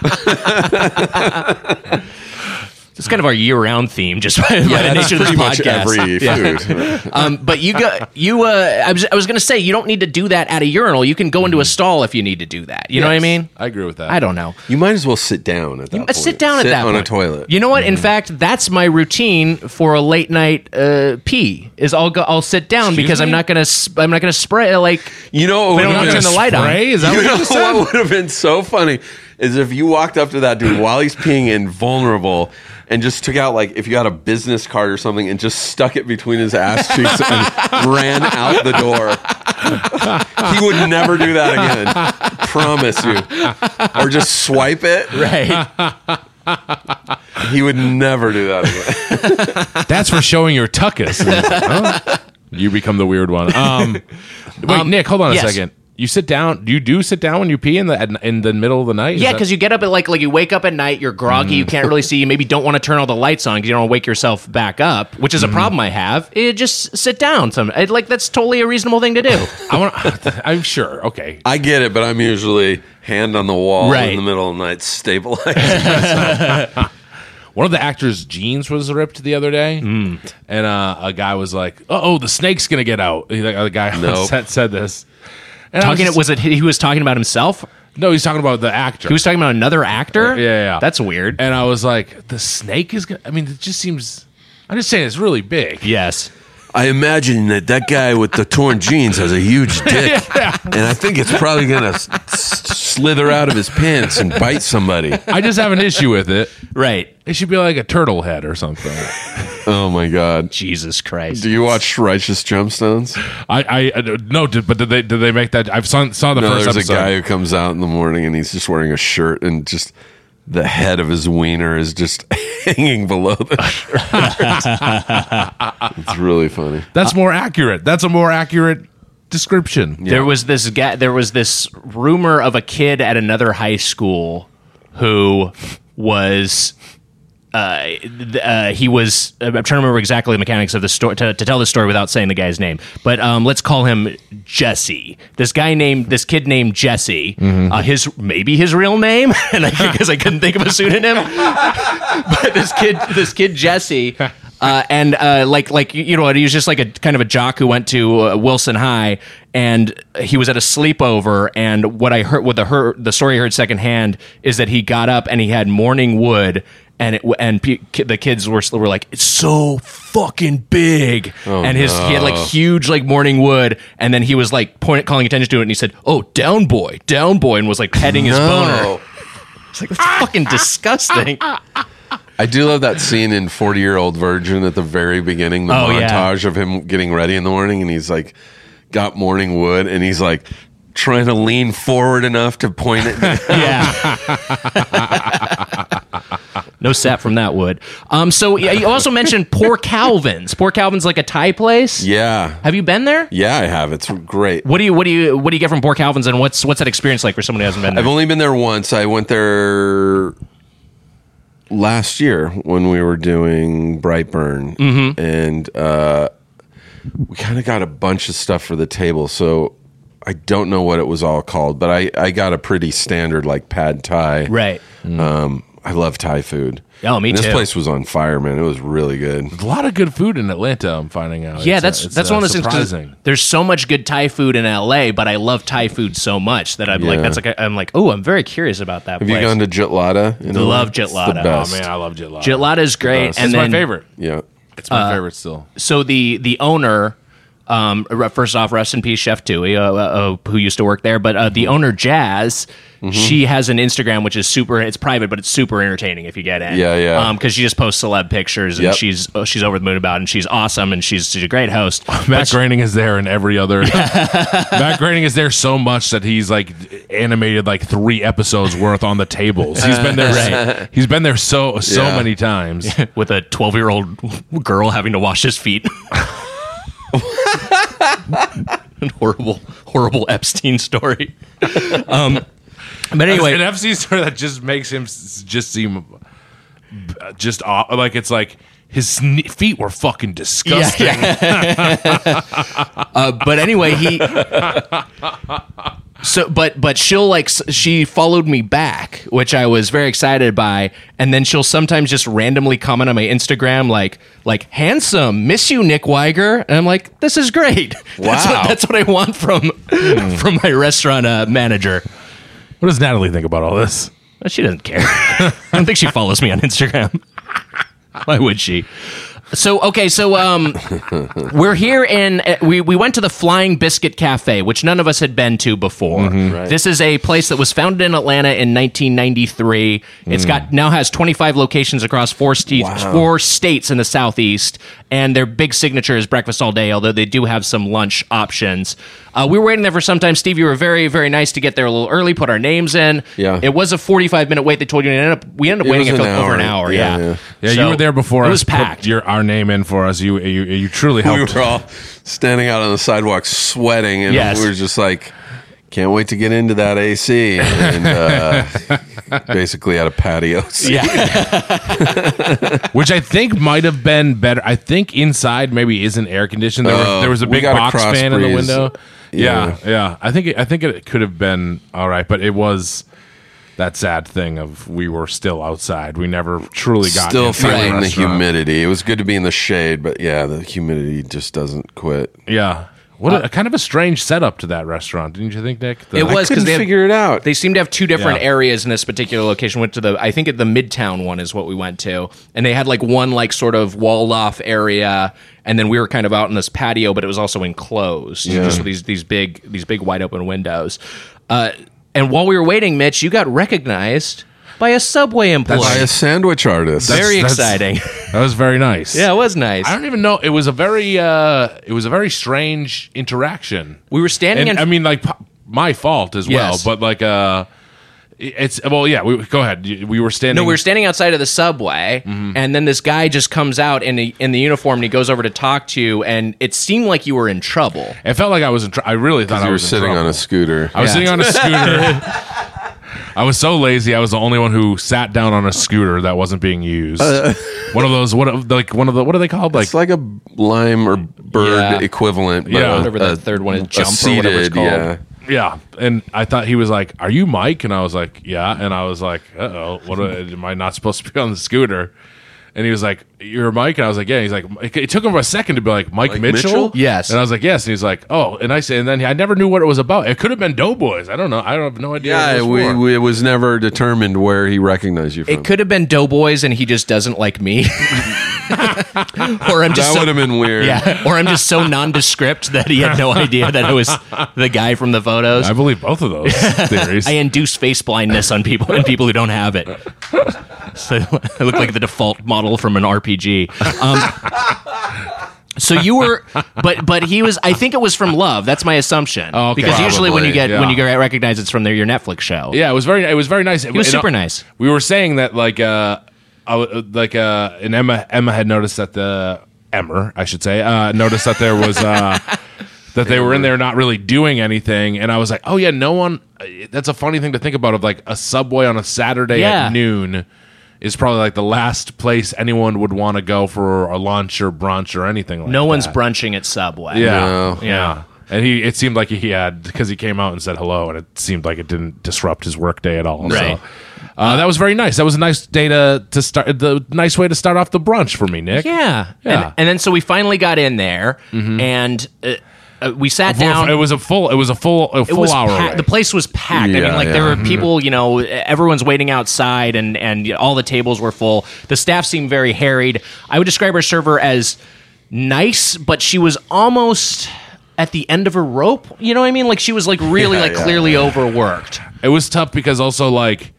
It's kind of our year-round theme, just by, by the That's nature of this pretty much podcast. every Yeah. food. Um, but you go, you. Uh, I was, I was going to say you don't need to do that at a urinal. You can go into a stall if you need to do that. You know what I Yes, mean? I agree with that. I don't know. You might as well sit down at that Uh, point. Sit down at Sit that on point. a toilet. You know what? In fact, that's my routine for a late night uh, pee. Is I'll go, I'll sit down Excuse because I'm me? not gonna, sp- I'm not gonna spray like. You know, They don't what want to would've turn the been- light on. Spray? Is that You what you know just said? what would have been so funny is if you walked up to that dude while he's peeing in vulnerable and just took out, like, if you had a business card or something and just stuck it between his ass cheeks and ran out the door. He would never do that again. Promise you. Or just swipe it. Right. He would never do that again. That's for showing your tuckus. Huh? You become the weird one. Um, wait, Um, Nick, hold on yes. a second. You sit down. You do sit down when you pee in the in the middle of the night. Is Yeah, that- because you get up at like like you wake up at night, you're groggy, you can't really see, you maybe don't want to turn all the lights on because you don't want to wake yourself back up, which is a problem I have. It, just sit down. Some it, like that's totally a reasonable thing to do. I want. I'm sure. Okay. I get it, but I'm usually hand on the wall Right. in the middle of the night, stabilizing. One of the actors' jeans was ripped the other day, and uh, a guy was like, "Oh, the snake's gonna get out." He- The guy Nope. said, said this. And I Talking just- was it he was talking about himself? no, he's talking about the actor. He was talking about another actor? Yeah, yeah, yeah. That's weird. and I was like, "The snake is gonna." I mean, it just seems. I'm just saying, it's really big. Yes. I imagine that that guy with the torn jeans has a huge dick, and I think it's probably gonna s- s- slither out of his pants and bite somebody. I just have an issue with it. Right. It should be like a turtle head or something. Oh my god! Jesus Christ. Do you watch Righteous Gemstones? I, I, I no, did, but did they did they make that? I've saw, saw the No, first there's episode. a guy who comes out in the morning and he's just wearing a shirt and just the head of his wiener is just hanging below the shirt. It's really funny. That's more accurate. That's a more accurate description. There was this guy. There was this rumor of a kid at another high school who was. Uh, th- uh, he was. I'm trying to remember exactly the mechanics of the story to, to tell the story without saying the guy's name. But um, let's call him Jesse. This guy named this kid named Jesse. Uh, his maybe his real name, and I because I couldn't think of a pseudonym. But this kid, this kid Jesse. Uh, and uh, like like you know, he was just like a kind of a jock who went to uh, Wilson High, and he was at a sleepover. And what I heard, what the her, the story I heard secondhand is that he got up and he had morning wood, and it and pe- the kids were were like, it's so fucking big, and his he had like huge like morning wood, and then he was like point, calling attention to it, and he said, "Oh, down boy, down boy," and was like petting his boner. It's like that's fucking disgusting. I do love that scene in forty Year Old Virgin at the very beginning, the Oh, yeah. montage of him getting ready in the morning, and he's like got morning wood, and he's like trying to lean forward enough to point it down. Yeah. No sap from that wood. Um, so yeah, you also mentioned Poor Calvin's. Poor Calvin's like a Thai place. Yeah. Have you been there? Yeah, I have. It's great. What do you what do you what do you get from Poor Calvin's, and what's what's that experience like for someone who hasn't been there? I've only been there once. I went there last year when we were doing Brightburn, Mm-hmm. and uh, we kind of got a bunch of stuff for the table. So I don't know what it was all called, but I, I got a pretty standard like pad Thai. Right. Um, I love Thai food. Oh, me and this too. place was on fire, man. It was really good. A lot of good food in Atlanta. I'm finding out. Yeah, It's, uh, that's it's, that's uh, one of those things. 'cause surprising. There's so much good Thai food in L A, but I love Thai food so much that I'm like, Yeah. that's like, I'm like, oh, I'm very curious about that Have place. you gone to Jitlada? You know, Love it's the Jitlada. Oh, best. Oh man, I love Jitlada. Jitlada is great, best. and It's then my favorite. Yeah. It's my favorite still. so the the owner, um, re- first off, rest in peace, Chef Tui, uh, uh, who used to work there. But uh, the owner, Jazz, Mm-hmm. she has an Instagram which is super. It's private, but it's super entertaining if you get in. Yeah, yeah. Um, because she just posts celeb pictures, and Yep. she's oh, she's over the moon about it, and she's awesome, and she's she's a great host. Matt Groening is there in every other. Matt Groening is there so much that he's like animated like three episodes worth on the tables. He's been there. He's been there so so Yeah. many times. With a twelve year old girl having to wash his feet. An horrible, horrible Epstein story. Um, but anyway, an F C story that just makes him s- just seem uh, just aw- like it's like his sne- feet were fucking disgusting. uh, but anyway, he. So, but but she'll like s- she followed me back, which I was very excited by, and then she'll sometimes just randomly comment on my Instagram like like handsome, miss you, Nick Weiger, and I'm like, this is great. That's Wow. what, that's what I want from from my restaurant uh, manager. What does Natalie think about all this? But she doesn't care. I don't think she follows me on Instagram. Why would she? So okay, so um, we're here in uh, we we went to the Flying Biscuit Cafe, which none of us had been to before. Right. This is a place that was founded in Atlanta in nineteen ninety-three. It's got now has twenty-five locations across four states, Wow. four states in the southeast, and their big signature is breakfast all day. Although they do have some lunch options. Uh, we were waiting there for some time. Steve, you were very very nice to get there a little early, put our names in. Yeah. It was a forty-five minute wait. They told you we ended up we ended up It waiting was a an couple, over an hour. hour. Yeah, Yeah, yeah. Yeah, So, you were there before It us. was put packed. Your our name in for us. You you you truly We helped. were all standing out on the sidewalk sweating, and Yes. we were just like, Can't wait to get into that A C. And uh, basically had a patio seat. Yeah. Which I think might have been better. I think inside maybe isn't air conditioned. There, Uh, were, there was a we big got a box cross fan in the breeze. window. Yeah, Yeah. yeah. I think it, I think it could have been all right, but it was that sad thing of we were still outside. We never truly got Still inside feeling the restaurant. humidity. It was good to be in the shade, but yeah, the humidity just doesn't quit. Yeah. What a, kind of a strange setup to that restaurant, didn't you think, Nick? The- It was because couldn't they have- figure it out. They seem to have two different Yeah. areas in this particular location. Went to the, I think, at the Midtown one is what we went to, and they had like one like sort of walled off area, and then we were kind of out in this patio, but it was also enclosed, just with these these big these big wide open windows. Uh, and while we were waiting, Mitch, you got recognized by a Subway employee. By a sandwich artist. Very That's- exciting. That was very nice. Yeah, it was nice. I don't even know. It was a very, uh, it was a very strange interaction. We were standing And, in. I mean, like p- my fault as well, Yes. but like, uh, it's well, yeah. We, go ahead. We were standing. No, we were standing outside of the Subway, Mm-hmm. and then this guy just comes out in the, in the uniform, and he goes over to talk to you, and it seemed like you were in trouble. It felt like I was in. Tr- I really thought I You were was in sitting on trouble. a scooter. I was Yeah. sitting on a scooter. I was so lazy. I was the only one who sat down on a scooter that wasn't being used. one of those. What like one of the. What are they called? Like It's like a lime or bird Yeah. equivalent. But Yeah. a- Whatever that a- third one is, a jump or whatever it's seated, called. Yeah. yeah. And I thought he was like, "Are you Mike?" And I was like, "Yeah." And I was like, "Uh oh, what do- am I not supposed to be on the scooter?" And he was like, "You're Mike," and I was like, "Yeah." He's like, it it took him a second to be like, "Mike, Mike Mitchell?" Mitchell? Yes. And I was like, "Yes." And he's like, "Oh," and I said, and then I never knew what it was about. It could have been Doughboys. I don't know. I don't have no idea. Yeah, what it was we, for. we, it was never determined where he recognized you from. It could have been Doughboys, and he just doesn't like me. or I'm just that so, would have been weird. yeah, or I'm just so nondescript that he had no idea that I was the guy from the photos. I believe both of those theories. I induce face blindness on people and people who don't have it. So I look like the default model from an R P G. Um, so you were, but but he was. I think it was from Love. That's my assumption. Oh, okay. Because usually when you get Probably, when you yeah. get recognized, it's from their your Netflix show. Yeah, it was very. It was very nice. It was super nice. We were saying that like uh, I w- like uh, and Emma Emma had noticed that the Emmer, I should say, uh, noticed that there was uh, that they were in there not really doing anything, and I was like, oh yeah, no one. That's a funny thing to think about. Of like a Subway on a Saturday Yeah. at noon is probably like the last place anyone would want to go for a lunch or brunch or anything like that. No one's brunching at Subway. Yeah, No. yeah. And he, it seemed like he had because he came out and said hello, and it seemed like it didn't disrupt his work day at all. Right. So, uh, that was very nice. That was a nice day to to start. The nice way to start off the brunch for me, Nick. Yeah. Yeah. And, and then so we finally got in there, and uh, uh, we sat Full- down. It was a full. It was a full. A It full was hour. pa- away. the place was packed. I Yeah, mean, like yeah. there were people, you know, everyone's waiting outside, and and all the tables were full. The staff seemed very harried. I would describe our server as nice, but she was almost at the end of her rope. You know what I mean? Like she was like really Yeah, like yeah. clearly overworked. It was tough because also like,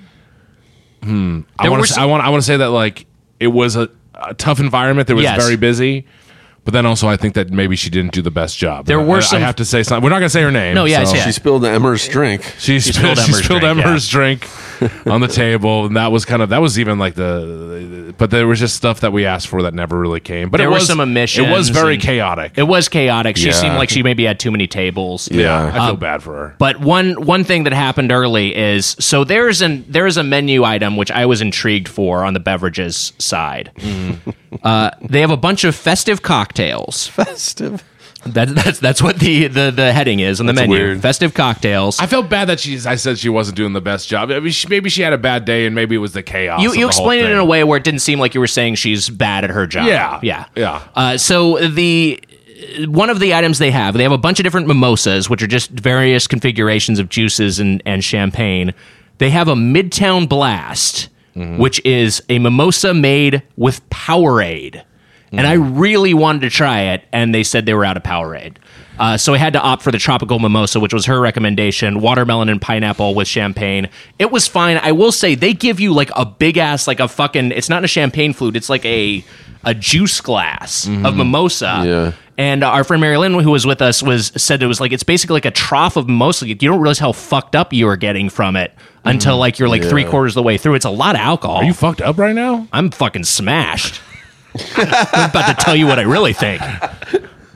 hmm. I There want were to. some- I want. I want to say that like it was a, a tough environment. That was Yes. very busy. But then also, I think that maybe she didn't do the best job. There I- were I, some- I have to say something. We're not going to say her name. No, yeah, so- yeah. She spilled Emmer's drink. She, spilled spilled, she Emmer's spilled drink, yeah. Emmer's drink on the table, and that was kind of that was even like the. But there was just stuff that we asked for that never really came. But There it were was some omissions It was very and- chaotic. It was chaotic. She Yeah. seemed like she maybe had too many tables. yeah, Yeah. I feel bad for her. But one one thing that happened early is so there's an there is a menu item which I was intrigued for on the beverages side. Uh, they have a bunch of festive cocktails. Festive. That, that's that's what the, the, the heading is on the That's menu. weird. Festive cocktails. I felt bad that she's. I said she wasn't doing the best job. I mean, she, maybe she had a bad day, and maybe it was the chaos. you of you the whole explained it thing. in a way where it didn't seem like you were saying she's bad at her job. Yeah. yeah, Yeah. Uh, so the one of the items they have, they have a bunch of different mimosas, which are just various configurations of juices and, and champagne. They have a Midtown Blast, which is a mimosa made with Powerade. And I really wanted to try it, and they said they were out of Powerade. Uh, so I had to opt for the tropical mimosa, which was her recommendation, watermelon and pineapple with champagne. It was fine. I will say they give you like a big ass, like a fucking. It's not a champagne flute. It's like a a juice glass of mimosa. Yeah. And our friend Mary Lynn, who was with us, was said it was like it's basically like a trough of mimosa. You don't realize how fucked up you are getting from it until like you're like three quarters of the way through. It's a lot of alcohol. Are you fucked up right now? I'm fucking smashed. I'm about to tell you what I really think.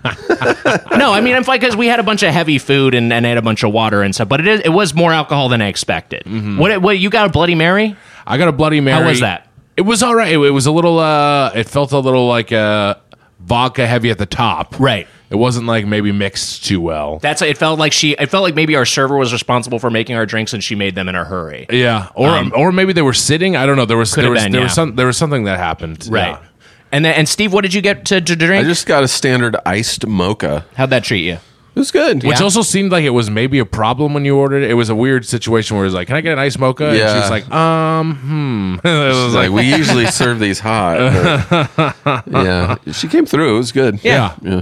No, I mean, I'm fine because we had a bunch of heavy food and, and ate a bunch of water and stuff, but it is, it was more alcohol than I expected. Mm-hmm. What, what, you got a Bloody Mary? I got a Bloody Mary. How was that? It was all right. It, it was a little, uh, it felt a little like uh, vodka heavy at the top. Right. It wasn't like maybe mixed too well. That's it. Felt like she. It felt like maybe our server was responsible for making our drinks, and she made them in a hurry. Yeah, or Um, or maybe they were sitting. I don't know. There was Could there have was been, there yeah. was some there was something that happened. Right. Yeah. And then, and Steve, what did you get to, to I drink? just got a standard iced mocha. How'd that treat you? It was good. Which Yeah. also seemed like it was maybe a problem when you ordered it. It was a weird situation where it was like, "Can I get an iced mocha?" And Yeah. she was like, "Um, hmm." It was It's like, we usually serve these hot. but- yeah, she came through. It was good. yeah. yeah.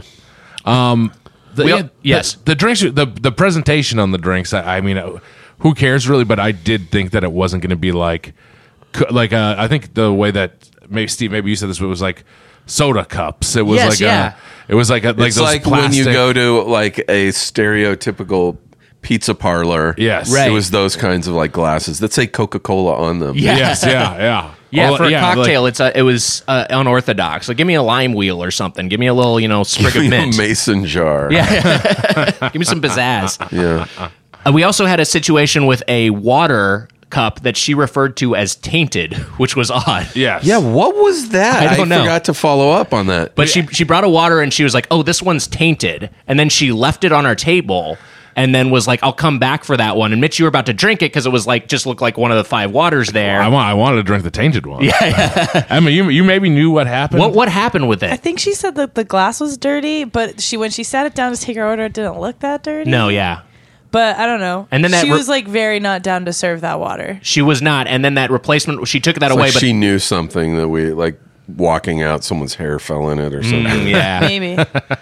The, We all- yeah, yes. the, the drinks, the the presentation on the drinks. I, I mean, uh, who cares really? But I did think that it wasn't going to be like, co- like uh, I think the way that maybe Steve, maybe you said this, but it was like soda cups. It was Yes, like yeah. a, it was like a, like It's those like plastic, when you go to like a stereotypical pizza parlor. Yes. Right. It was those kinds of like glasses that say Coca-Cola on them. Yeah. Yes, yeah, yeah, Yeah, All- for a like- cocktail, it's a, it was uh, unorthodox. Like, give me a lime wheel or something. Give me a little, you know, sprig of A mint. mason jar. Yeah, give me some pizzazz. Yeah. Uh, we also had a situation with a water cup that she referred to as tainted, which was odd. yes, Yeah, what was that? I don't know. forgot to follow up on that. But she she brought a water and she was like, "Oh, this one's tainted," and then she left it on our table. And then was like, "I'll come back for that one." And Mitch, you were about to drink it because it was like just looked like one of the five waters there. I want. I wanted to drink the tainted one. Yeah, yeah. I mean, you you maybe knew what happened. What what happened with I it? think she said that the glass was dirty, but she when she sat it down to take her order, it didn't look that dirty. No, yeah, But I don't know. And then that she re- was like very not down to serve that water. she was not. And then that replacement, she took that It's away. like but she knew something that we like walking out, someone's hair fell in it or something. Mm, yeah, Maybe.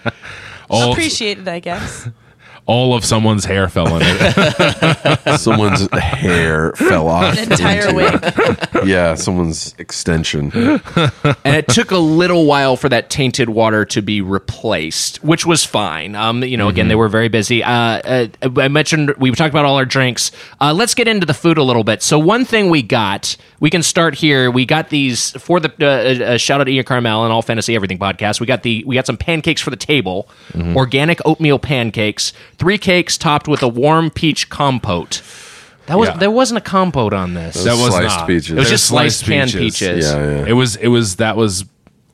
all, Appreciated, I guess. all of someone's hair fell in it. Someone's hair fell off. An entire into- wig. Yeah, someone's extension. and it took a little while for that tainted water to be replaced, which was fine. Um, you know, again, they were very busy. Uh, uh, I mentioned we talked about all our drinks. Uh, let's get into the food a little bit. So one thing we got, we can start here. We got these for the uh, uh, shout out to Ian Carmel and All Fantasy Everything podcast. We got the we got some pancakes for the table, organic oatmeal pancakes, three cakes topped with a warm peach compote. That was Yeah. there wasn't a compote on this. Those That was sliced not. peaches. It was They're just sliced canned peaches. Yeah, yeah. It was. It was. That was.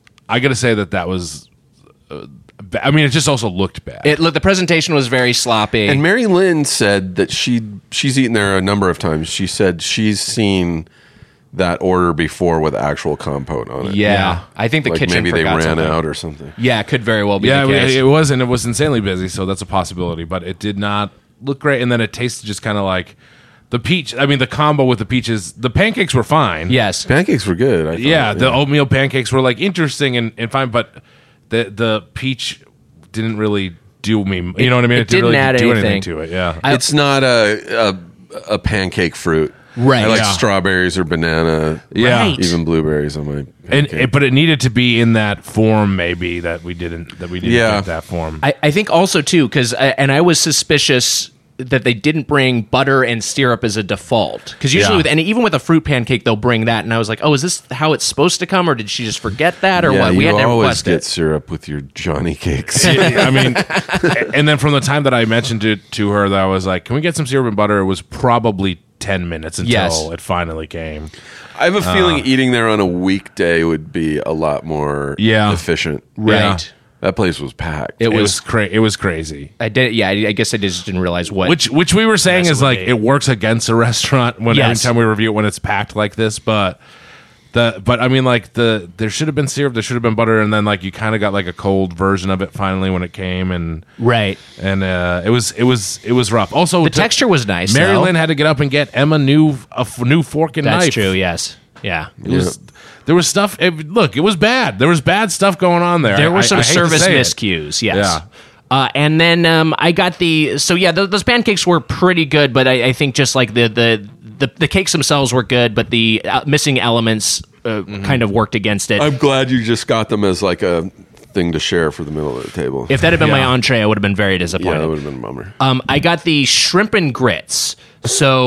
I got to say that that was. Uh, ba- I mean, it just also looked bad. It look the presentation was very sloppy. And Mary Lynn said that she she's eaten there a number of times. She said she's seen that order before with actual compote on it. yeah, Yeah. I think the like kitchen maybe they forgot ran something. out or something. Yeah, it could very well be yeah, the it, case. it was, and it was insanely busy, so that's a possibility. But it did not look great, and then it tasted just kind of like the peach. I mean, the combo with the peaches. The pancakes were fine. yes. Pancakes were good. I thought, yeah. The oatmeal pancakes were like interesting and, and fine, but the the peach didn't really do me. You know what I mean? it didn't didn't really add do anything. anything to it. Yeah. I- It's not a, a a pancake fruit. Right. I like Yeah. strawberries or banana. Yeah. Right. Even blueberries on my and pancake. it, but it needed to be in that form, maybe that we didn't that we didn't Yeah. get that form. I, I think also too because and I was suspicious that they didn't bring butter and syrup as a default because usually Yeah. with and even with a fruit pancake they'll bring that and I was like, oh, is this how it's supposed to come or did she just forget that or yeah, what? We you had to always request get it. syrup with your Johnny cakes. I mean, and then from the time that I mentioned it to her, that I was like, "Can we get some syrup and butter?" It was probably ten minutes until Yes. it finally came. I have a Uh. feeling eating there on a weekday would be a lot more Yeah. efficient. Right. That place was packed. It It was, was. cra- It was crazy. I did. Yeah. I, I guess I just didn't realize what. Which, which we were saying Yes, is it would like be. it works against a restaurant when every Yes. time we review it when it's packed like this, but. The, but I mean, like the there should have been syrup, there should have been butter, and then like you kind of got like a cold version of it finally when it came, and right. and uh, it was it was it was rough. Also, The to- texture was nice. Mary though. Lynn had to get up and get Emma new a f- new fork and That's knife. true. Yes. Yeah. It was there was stuff. It, look, it was bad. There was bad stuff going on there. There were I- some I hate to service say it. miscues, yes. Yeah. Uh, and then um, I got the so yeah, th- those pancakes were pretty good, but I, I think just like the, the the the cakes themselves were good, but the uh, missing elements uh, kind of worked against it. I'm glad you just got them as like a thing to share for the middle of the table. If that had been my Yeah. entree, I would have been very yeah, disappointed. that would have been a bummer. Um, I got the shrimp and grits. So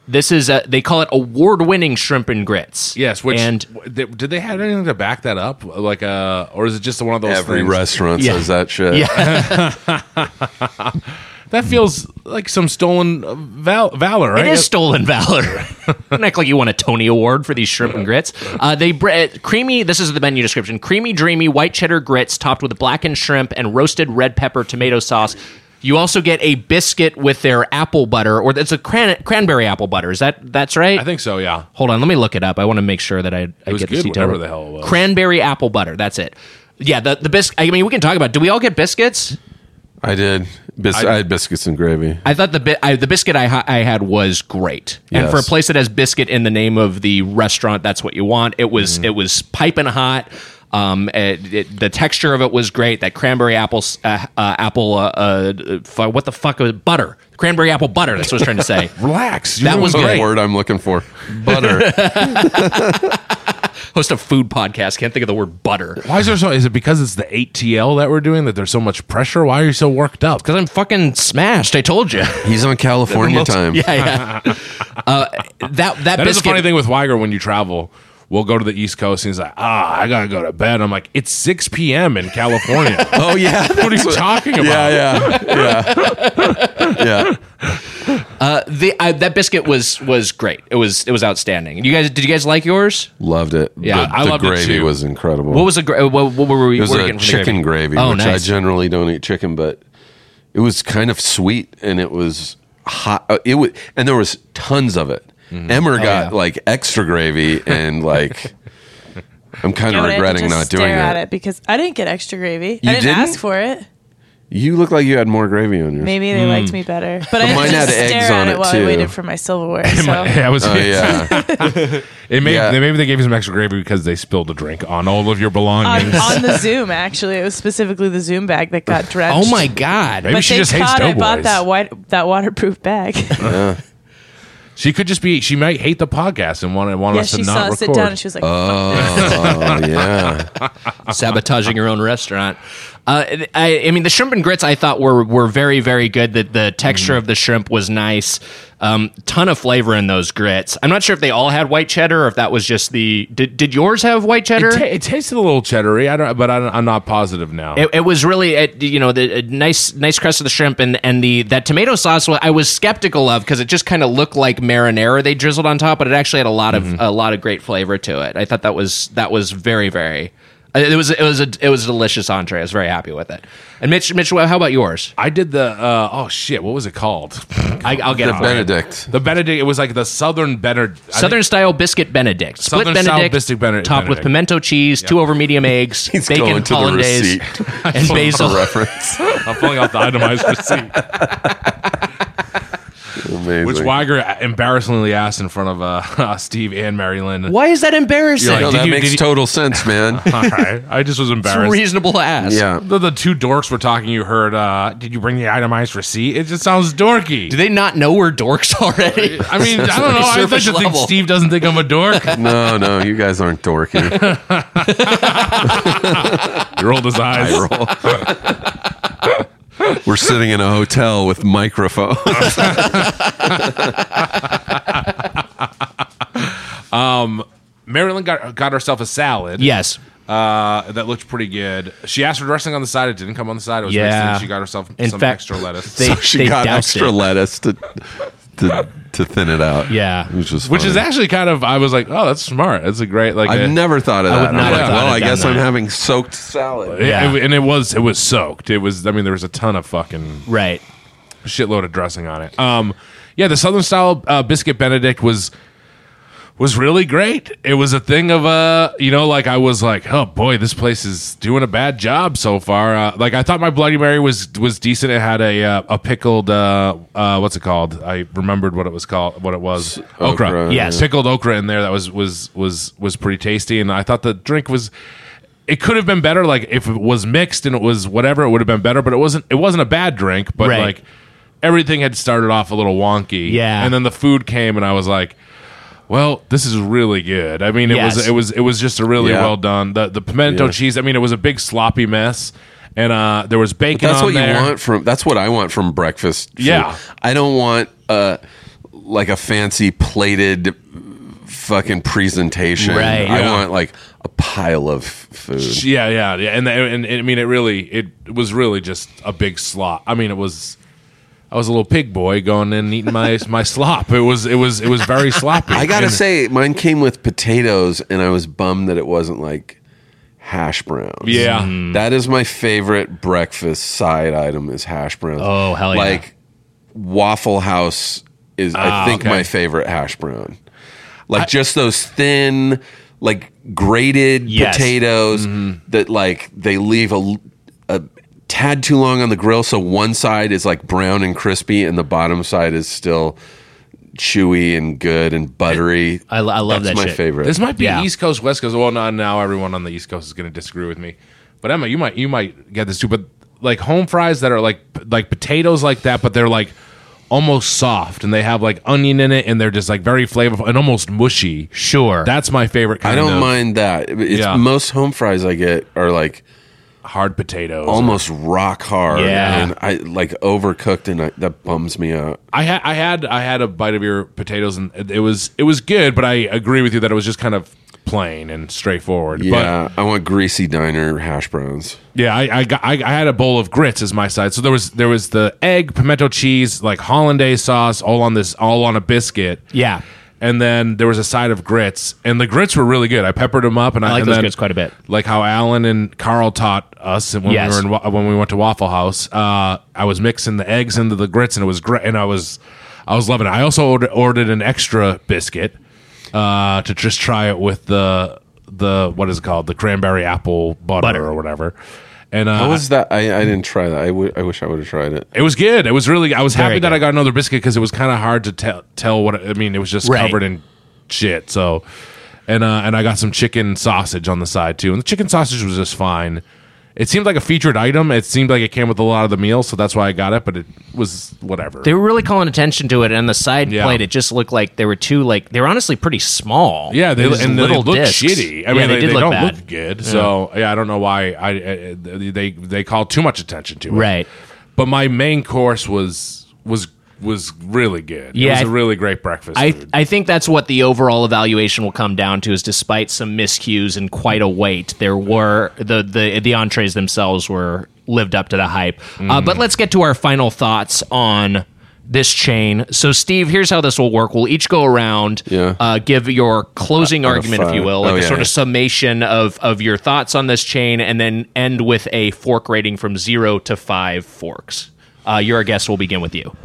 This is a, they call it award-winning shrimp and grits. Yes, which and did did they have anything to back that up? Like, uh, or is it just one of those Every things? restaurant Yeah. says that shit. yeah, That feels like some stolen uh, val- valor, right? it is stolen valor. Don't act like you won a Tony Award for these shrimp and grits. Uh, they bre- creamy. This is the menu description: creamy, dreamy white cheddar grits topped with blackened shrimp and roasted red pepper tomato sauce. You also get a biscuit with their apple butter, or it's a cran- cranberry apple butter. Is that that's right? I think so. Yeah. Hold on, let me look it up. I want to make sure that I, I was get this good, detail. whatever the hell it was. Cranberry apple butter. That's it. Yeah, the the biscuit. I mean, we can talk about. Do we all get biscuits? I did. Bis- I, I- I had biscuits and gravy. I thought the bi- I, the biscuit I ha- I had was great, and Yes. for a place that has biscuit in the name of the restaurant, that's what you want. It was Mm-hmm. it was piping hot. Um, it, it, the texture of it was great. That cranberry apple s- uh, uh, apple uh, uh, f- what the fuck was butter? Cranberry apple butter. That's what I was trying to say. Relax. That You're was doing That's great. the word I'm looking for. Butter. Host a food podcast. Can't think of the word butter. Why is there so? Is it because it's the eight T L that we're doing that there's so much pressure? Why are you so worked up? Because I'm fucking smashed. I told you. He's on California time. Yeah, yeah. Uh, that that, That is biscuit. the funny thing with Weiger when you travel. We'll go to the East Coast and he's like, ah, I gotta go to bed. I'm like, it's six p.m. in California. Oh yeah. What are you talking about? Yeah, yeah, yeah, yeah. Uh, the uh, that biscuit was was great. It was it was outstanding. You guys, did you guys like yours? Loved it. Yeah, the, I the loved it what too. was incredible. What was the gra- what, what were we? It was what were we a getting from the chicken gravy, Oh, which nice. I generally don't eat chicken, but it was kind of sweet and it was hot. Uh, it was, and there was tons of it. Emmer got yeah. like extra gravy and like. I'm kind Yeah, of but I had to regretting just not stare doing at that. it because I didn't get extra gravy. You I didn't, didn't? ask for it. You look like you had more gravy on yours. Maybe they liked me better, but I had mine to just had eggs stare on at it, it while too. I waited for my silverware. So Yeah, I was. Oh yeah. It may, Yeah. they, maybe they gave you some extra gravy because they spilled a drink on all of your on, belongings. on the Zoom, actually, it was specifically the Zoom bag that got drenched. Oh my god! Maybe But she thank just hates God I bought Doughboys. that white that waterproof bag. She could just be. She might hate the podcast and want, want yeah, us to she saw not us sit record. down and she was like, Oh yeah. Sabotaging your own restaurant. Uh, I, I mean, the shrimp and grits I thought were were very very good. The the texture of the shrimp was nice. Um, ton of flavor in those grits. I'm not sure if they all had white cheddar or if that was just the. Did, did yours have white cheddar? It, ta- it tasted a little cheddary. I don't, but I don't, I'm not positive now. It, it was really, it, you know, the a nice, nice crust of the shrimp and and the that tomato sauce. I was skeptical of because it just kind of looked like marinara they drizzled on top, but it actually had a lot of a lot of great flavor to it. I thought that was that was very very. It was it was a it was a delicious entree. I was very happy with it. And Mitch, Mitch, how about yours? I did the. Uh, oh shit! What was it called? I, I'll get The it. for you. Benedict. The Benedict. It was like the Southern Benedict. Southern style biscuit Benedict, split Southern style Benedict, biscuit Benedict- topped with Benedict. pimento cheese, two over medium eggs, He's bacon, going to the hollandaise, receipt. and basil. Reference. I'm pulling out the itemized receipt, Amazing. which Weiger embarrassingly asked in front of uh, Steve and Mary Lynn. Why is that embarrassing? You're No, like, did that you- makes did you- total sense, man. All right, I just was It's embarrassed. reasonable to ask. Yeah. The, the two dorks were talking. You heard, uh, did you bring the itemized receipt? It just sounds dorky. Do they not know we're dorks already? I mean, I don't know. I surface think, think level. Steve doesn't think I'm a dork. No, no, you guys aren't dorky. He rolled his eyes. We're sitting in a hotel with microphones. Marilyn got got herself a salad. Yes. Uh, that looked pretty good. She asked for dressing on the side. It didn't come on the side. It was mixed Yeah. in. She got herself In some fact, extra lettuce. they- she they got doused extra it. lettuce to to to thin it out. Yeah. which was Which is funny. actually kind of, I was like, oh, that's smart. That's a great, like, I've a- never thought of that. would I'm not like, have thought well, of I done guess I'm that. having soaked salad. it- Yeah. it- and it was, it was soaked. It was, I mean, there was a ton of fucking Right. shitload of dressing on it. Um, yeah, the Southern style uh, biscuit Benedict was was really great. It was a thing of uh, you know, like I was like, oh boy, this place is doing a bad job so far. Uh, like I thought my Bloody Mary was was decent. It had a uh, a pickled uh, uh, what's it called? I remembered what it was called. What it was? Okra. okra, Yes. pickled okra in there. That was was was was pretty tasty. And I thought the drink was. It could have been better. Like if it was mixed and it was whatever, it would have been better. But it wasn't. It wasn't a bad drink. But Right. like everything had started off a little wonky. Yeah. And then the food came, and I was like, well, this is really good. I mean, it Yes. was it was it was just a really Yeah. well done. The the pimento Yeah. cheese. I mean, it was a big sloppy mess, and uh, there was bacon. That's on what there. you want from. That's what I want from breakfast. food. Yeah. I don't want uh, like a fancy plated fucking presentation. Right. I Yeah. want like a pile of food. Yeah, yeah, yeah, and, and and I mean, it really, it was really just a big slop. I mean, it was, I was a little pig boy going in and eating my my slop. It was, it was, it was very sloppy. I gotta And- say, mine came with potatoes, and I was bummed that it wasn't like hash browns. yeah, That is my favorite breakfast side item is hash browns. Oh, hell yeah. Like Waffle House is Ah, I think okay. my favorite hash brown. Like just those thin, like grated Yes. potatoes Mm-hmm. that like they leave a, a tad too long on the grill, so one side is like brown and crispy, and the bottom side is still chewy and good and buttery. I, I love That's that my shit. favorite. this might be Yeah. East Coast, West Coast. Well, not now. Everyone on the East Coast is going to disagree with me, but Emma, you might, you might get this too. But like home fries that are like like potatoes like that, but they're like almost soft, and they have like onion in it, and they're just like very flavorful and almost mushy. Sure. That's my favorite I kind don't of mind that. It's Yeah. most home fries I get are like hard potatoes. almost rock hard Yeah. and I like overcooked, and I, that bums me out. I had I had I had a bite of your potatoes, and it was it was good, but I agree with you that it was just kind of plain and straightforward. Yeah, I want greasy diner hash browns. But yeah, I I, got, I I had a bowl of grits as my side. So there was there was the egg, pimento cheese, like hollandaise sauce, all on this all on a biscuit. Yeah. And then there was a side of grits, and the grits were really good. I peppered them up, and I, I like and those then, grits quite a bit. Like how Alan and Carl taught us when Yes. we were in, Wa- when we went to Waffle House. Uh, I was mixing the eggs into the grits, and it was great. And I was I was loving it. I also ordered, ordered an extra biscuit uh, to just try it with the the what is it called, the cranberry apple butter, Butter. or whatever. And uh, How was that? I, I didn't try that. I, w- I wish I would have tried it. it was good. It was really. I was happy Very that good. I got another biscuit because it was kind of hard to tell tell what. I mean, it was just Right. covered in shit. So, and uh, and I got some chicken sausage on the side too, and the chicken sausage was just fine. It seemed like a featured item. It seemed like it came with a lot of the meal, so that's why I got it. But it was whatever. They were really calling attention to it, and the side Yeah. plate, it just looked like they were too, like, they were honestly pretty small. Yeah, they It was and they little look discs. shitty. I Yeah, mean, they they, did they look don't bad. look good. So yeah, I don't know why I, I they they called too much attention to it. Right. But my main course was was was really good. Yeah, it was I- a really great breakfast. I, food. I think that's what the overall evaluation will come down to is despite some miscues and quite a wait, there were the the, the entrees themselves were lived up to the hype. Mm. Uh, but let's get to our final thoughts on this chain. So, Steve, here's how this will work. We'll each go around, Yeah. uh, give your closing Out of argument, if you five. will, like Oh, a yeah, sort yeah. of summation of, of your thoughts on this chain, and then end with a fork rating from zero to five forks. Uh, you're our guest. We'll begin with you.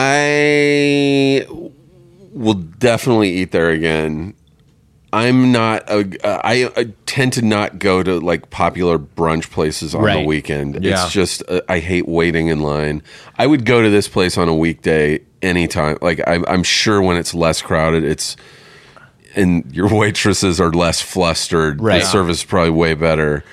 I will definitely eat there again. I'm not. A, I, I tend to not go to like popular brunch places on Right. the weekend. Yeah. It's just uh, I hate waiting in line. I would go to this place on a weekday anytime. Like I, I'm sure when it's less crowded, it's and your waitresses are less flustered. Right. The service is probably way better.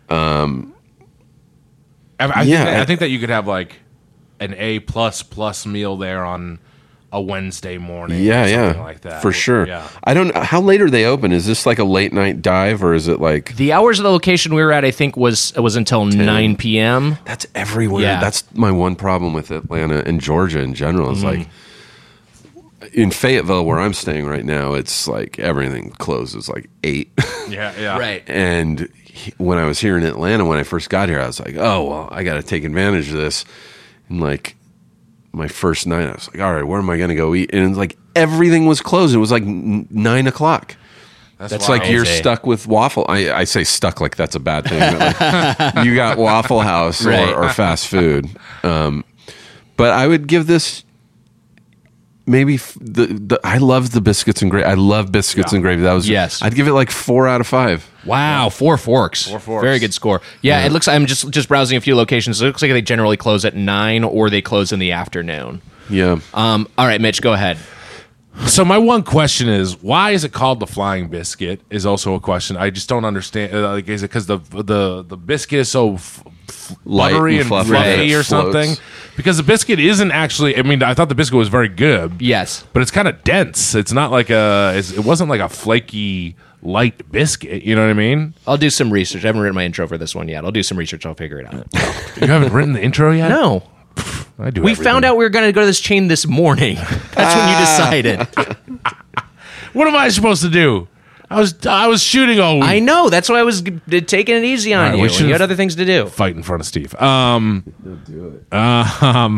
I, I, Yeah, think that, I I- think that you could have like an A plus plus meal there on a Wednesday morning. Yeah, or yeah, something like that for sure. Yeah. I don't. How late are they open? Is this like a late night dive, or is it like The hours of the location we were at, I think, was was until nine p.m. that's everywhere? Yeah. That's my one problem with Atlanta and Georgia in general. Is like in Fayetteville, where I'm staying right now, it's like everything closes like eight. Yeah, yeah. And he, when I was here in Atlanta, when I first got here, I was like, oh well, I got to take advantage of this. And like my first night, I was like, all right, where am I going to go eat? And it's like everything was closed. It was like n- nine o'clock. That's like wild. you're Crazy. stuck with Waffle. I, I say stuck like that's a bad thing. But like, you got Waffle House Right. or, or fast food. Um, but I would give this maybe f- the, the I love the biscuits and gravy. I love biscuits Yeah. and gravy. That was Yes. I'd give it like four out of five. Wow, four forks. Four forks. Very good score. Yeah, it looks. I'm just just browsing a few locations. It looks like they generally close at nine or they close in the afternoon. Yeah. Um. All right, Mitch, go ahead. So my one question is, why is it called the Flying Biscuit? Is also a question. I just don't understand. uh, Like, is it because the the the biscuit is so f- f- Light buttery and and fluffy fluffy, that it or floats. something? Because the biscuit isn't actually. I mean, I thought the biscuit was very good. Yes. but it's kind of dense. It's not like a. It's, it wasn't like a flaky light biscuit. You know what I mean? I'll do some research. I haven't written my intro for this one yet. I'll do some research. I'll figure it out. You haven't written the intro yet. No. I do. We everything. found out we were going to go to this chain this morning. That's when you decided. What am I supposed to do? I was I was shooting all week. I know. That's why I was g- taking it easy on All right, we you. should've- You had other things to do. Fight in front of Steve. Um, uh, um,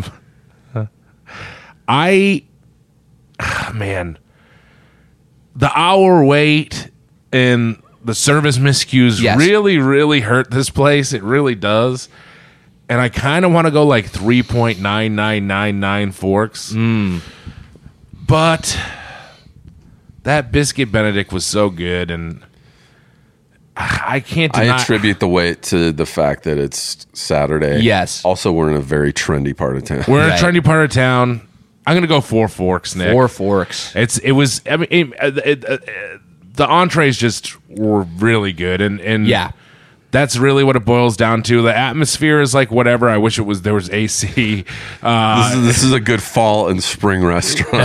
I, man, the hour wait and the service miscues Yes. really, really hurt this place. It really does. And I kind of want to go like three point nine nine nine nine forks. Mm. But that biscuit Benedict was so good, and I can't deny. I attribute the wait to the fact that it's Saturday. Yes. Also, we're in a very trendy part of town. We're in a Right. trendy part of town. I'm gonna go four forks, Nick. Four forks. It's it was. I mean, it, uh, it, uh, the entrees just were really good, and and Yeah. that's really what it boils down to. The atmosphere is like whatever. I wish it was there was A C. Uh, This is, this is a good fall and spring restaurant.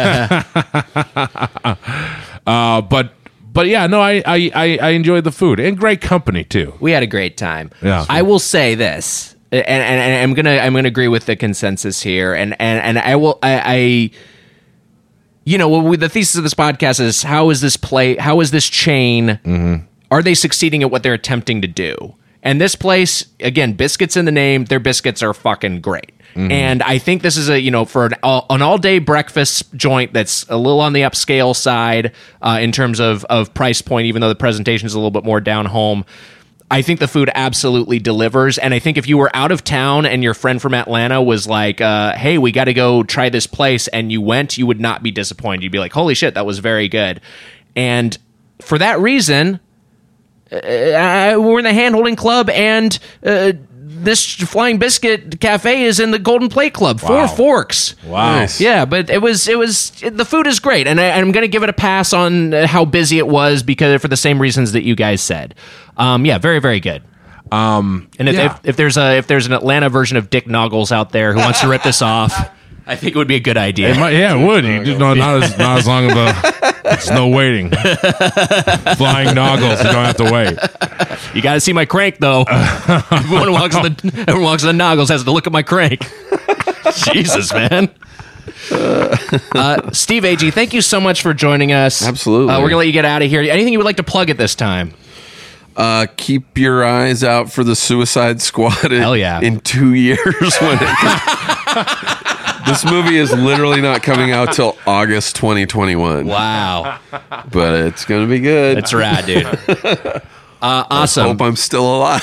uh, but but yeah, no, I, I I I enjoyed the food and great company too. We had a great time. Yeah. I will say this, and, and, and I'm gonna I'm gonna agree with the consensus here, and and, and I will I, I you know, we, the thesis of this podcast is how is this play? How is this chain? Mm-hmm. Are they succeeding at what they're attempting to do? And this place, again, biscuits in the name. Their biscuits are fucking great. Mm-hmm. And I think this is a, you know, for an, all, an all-day breakfast joint that's a little on the upscale side uh, in terms of, of price point, even though the presentation is a little bit more down home. I think the food absolutely delivers. And I think if you were out of town and your friend from Atlanta was like, uh, hey, we got to go try this place, and you went, you would not be disappointed. You'd be like, holy shit, that was very good. And for that reason, uh, we're in the hand-holding club, and uh, this Flying Biscuit Cafe is in the Golden Plate Club. Wow. Four forks. Wow. Nice. Yeah, but it was it was the food is great, and I, I'm going to give it a pass on how busy it was because for the same reasons that you guys said. Um, yeah, very very good. Um, and if, yeah. if if there's a if there's an Atlanta version of Dick Noggles out there who wants to rip this off, I think it would be a good idea. It might, yeah, it would. You did not not as not as long of a. It's no waiting. Flying noggles. You don't have to wait. You got to see my crank though. everyone walks on the everyone walks on the Noggles has to look at my crank. Jesus, man. Uh, Steve Agee, thank you so much for joining us. Absolutely. Uh, we're gonna let you get out of here. Anything you would like to plug at this time? Uh, keep your eyes out for the Suicide Squad in, Hell yeah. in two years. When it, this movie is literally not coming out till August twenty twenty-one. Wow, But it's going to be good. that's rad, dude. Uh, awesome. Hope I'm still alive.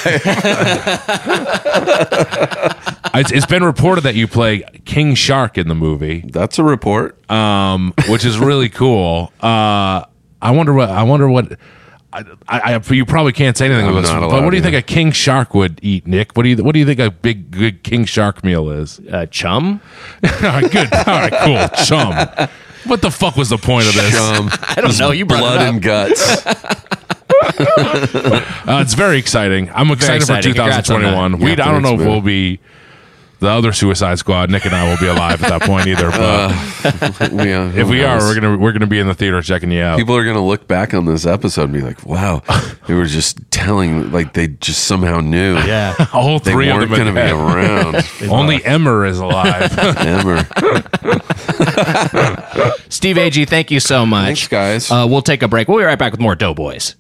It's, it's been reported that you play King Shark in the movie, That's a report. um, which is really cool. Uh, I wonder what I wonder what. I, I, I, you probably can't say anything I'm about this, not but allowed what do you to. think a king shark would eat, Nick? What do you What do you think a big good king shark meal is? Uh, chum. All right, good. All right, cool. Chum. What the fuck was the point of this? Um, I don't know. You brought blood it up. and guts. Uh, it's very exciting. I'm excited exciting. for Congrats on twenty twenty-one. that. We Yeah, I don't know thanks, if man. we'll be the other Suicide Squad. Nick and I will be alive at that point either. But Yeah, if we who are, knows? we're gonna we're gonna be in the theater checking you out. People are going to look back on this episode and be like, wow, they were just telling, like, they just somehow knew. Yeah. All They three of weren't them. going to are be dead. around. Only Emmer is alive. Ever. Steve Agee, thank you so much. Thanks, guys. Uh, we'll take a break. We'll be right back with more Doughboys.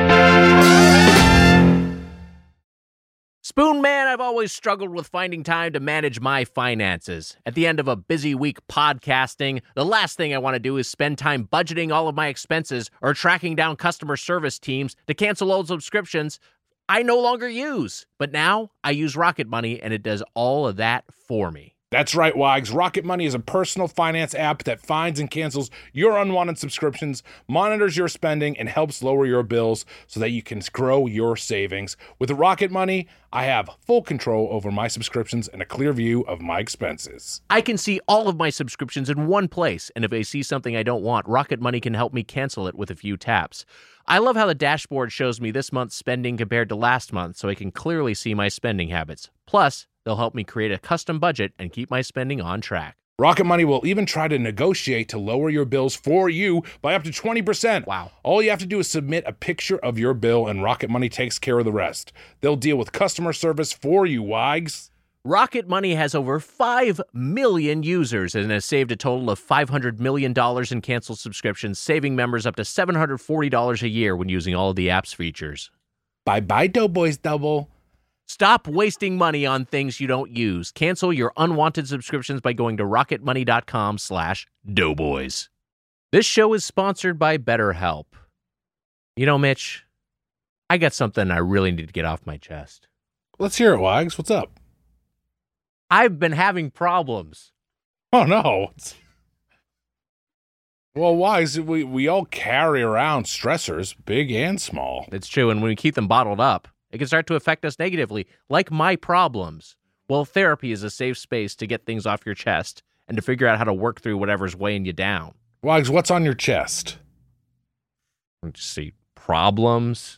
Spoon Man, I've always struggled with finding time to manage my finances. At the end of a busy week podcasting, the last thing I want to do is spend time budgeting all of my expenses or tracking down customer service teams to cancel old subscriptions I no longer use. But now I use Rocket Money, and it does all of that for me. That's right, Wags. Rocket Money is a personal finance app that finds and cancels your unwanted subscriptions, monitors your spending, and helps lower your bills so that you can grow your savings. With Rocket Money, I have full control over my subscriptions and a clear view of my expenses. I can see all of my subscriptions in one place, and if I see something I don't want, Rocket Money can help me cancel it with a few taps. I love how the dashboard shows me this month's spending compared to last month, so I can clearly see my spending habits. Plus, they'll help me create a custom budget and keep my spending on track. Rocket Money will even try to negotiate to lower your bills for you by up to twenty percent. Wow. All you have to do is submit a picture of your bill, and Rocket Money takes care of the rest. They'll deal with customer service for you, Wags. Rocket Money has over five million users and has saved a total of five hundred million dollars in canceled subscriptions, saving members up to seven hundred forty dollars a year when using all of the app's features. Bye-bye, Doughboys Double. Stop wasting money on things you don't use. Cancel your unwanted subscriptions by going to rocketmoney.com slash doughboys. This show is sponsored by BetterHelp. You know, Mitch, I got something I really need to get off my chest. Let's hear it, Wags. What's up? I've been having problems. Oh, no. Well, Wags, we, we all carry around stressors, big and small. It's true, and when we keep them bottled up, it can start to affect us negatively, like my problems. Well, therapy is a safe space to get things off your chest and to figure out how to work through whatever's weighing you down. Wags, what's on your chest? Let's see. Problems,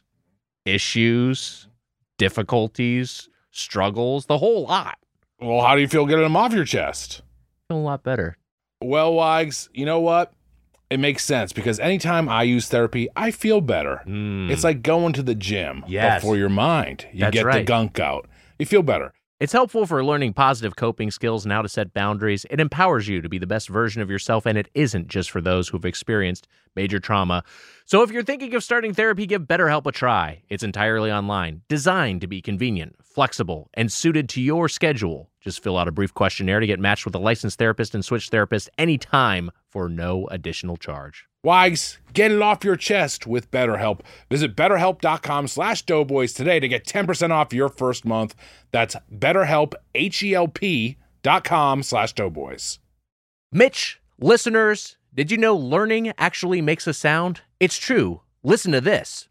issues, difficulties, struggles, the whole lot. Well, how do you feel getting them off your chest? I feel a lot better. Well, Wags, you know what? It makes sense because anytime I use therapy, I feel better. Mm. It's like going to the gym, Yes. but for your mind. You That's get the right. gunk out. You feel better. It's helpful for learning positive coping skills and how to set boundaries. It empowers you to be the best version of yourself, and it isn't just for those who've experienced major trauma. So if you're thinking of starting therapy, give BetterHelp a try. It's entirely online, designed to be convenient, flexible, and suited to your schedule. Just fill out a brief questionnaire to get matched with a licensed therapist and switch therapists anytime for no additional charge. Wags, get it off your chest with BetterHelp. Visit betterhelp.com slash doughboys today to get ten percent off your first month. That's betterhelp, H-E-L-P dot com slash doughboys. Mitch, listeners, did you know learning actually makes a sound? It's true. Listen to this.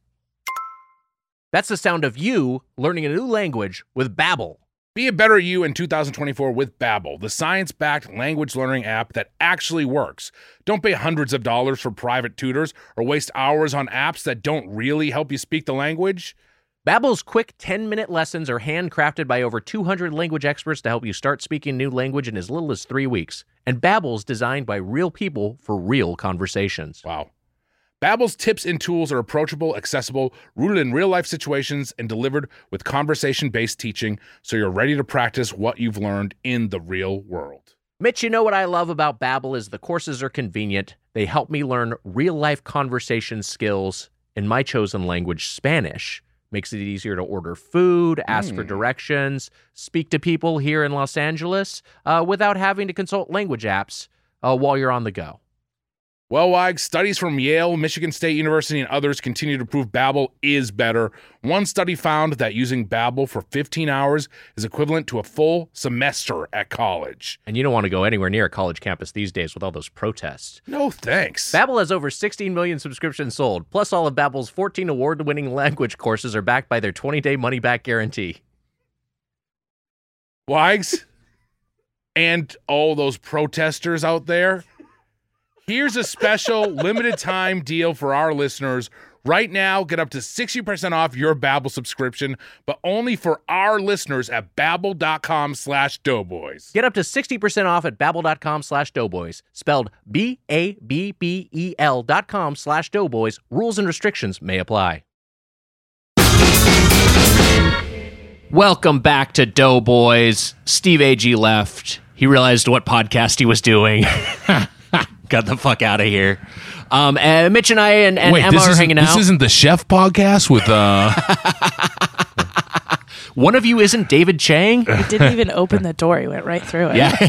That's the sound of you learning a new language with Babbel. Be a better you in two thousand twenty-four with Babbel, the science-backed language learning app that actually works. Don't pay hundreds of dollars for private tutors or waste hours on apps that don't really help you speak the language. Babbel's quick ten-minute lessons are handcrafted by over two hundred language experts to help you start speaking a new language in as little as three weeks. And Babbel's designed by real people for real conversations. Wow. Babbel's tips and tools are approachable, accessible, rooted in real-life situations, and delivered with conversation-based teaching so you're ready to practice what you've learned in the real world. Mitch, you know what I love about Babbel is the courses are convenient. They help me learn real-life conversation skills in my chosen language, Spanish. Makes it easier to order food, ask mm. for directions, speak to people here in Los Angeles uh, without having to consult language apps uh, while you're on the go. Well, Wags, studies from Yale, Michigan State University, and others continue to prove Babbel is better. One study found that using Babbel for fifteen hours is equivalent to a full semester at college. And you don't want to go anywhere near a college campus these days with all those protests. No thanks. Babbel has over sixteen million subscriptions sold. Plus, all of Babbel's fourteen award-winning language courses are backed by their twenty-day money-back guarantee. Wags, and all those protesters out there, here's a special limited time deal for our listeners. Right now, get up to sixty percent off your Babbel subscription, but only for our listeners at babbel.com slash doughboys. Get up to sixty percent off at babbel.com slash doughboys. Spelled B A B B E L dot com slash doughboys. Rules and restrictions may apply. Welcome back to Doughboys. Steve Agee left. He realized what podcast he was doing. Got the fuck out of here. Um, and Mitch and I and, and Wait, Emma this are isn't- hanging out. This isn't the chef podcast with uh One of you isn't David Chang? He didn't even open the door. He went right through it. Yeah.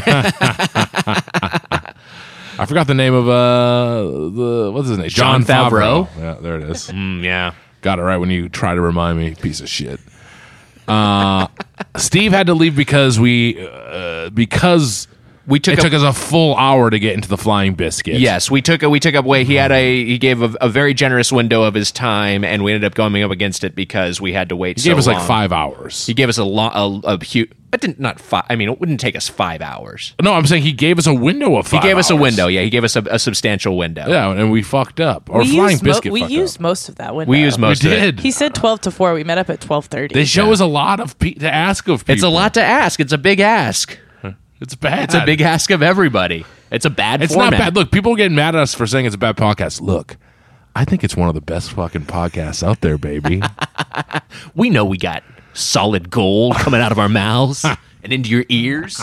I forgot the name of uh the what's his name? Jon Favreau. Yeah, there it is. Mm, yeah. Got it right when you try to remind me, piece of shit. Uh, Steve had to leave because we uh, because We took it a- took us a full hour to get into the Flying Biscuit. Yes, we took a, we took up way. He had a he gave a, a very generous window of his time, and we ended up going up against it because we had to wait. he so gave us like long. five hours. He gave us a long, a, a huge. It didn't not five. I mean, it wouldn't take us five hours. No, I'm saying he gave us a window of He five gave us a hours. window. Yeah, he gave us a, a substantial window. Yeah, and we fucked up. Or we Flying used, mo- Biscuit we fucked used up. most of that window. We used most We of it. did. He said twelve to four. We met up at twelve thirty. They show us a lot of pe- to ask of people. It's a lot to ask. It's a big ask. It's bad. It's a big ask of everybody. It's a bad It's format. not bad. Look, people are getting mad at us for saying it's a bad podcast. Look, I think it's one of the best fucking podcasts out there, baby. We know we got solid gold coming out of our mouths and into your ears.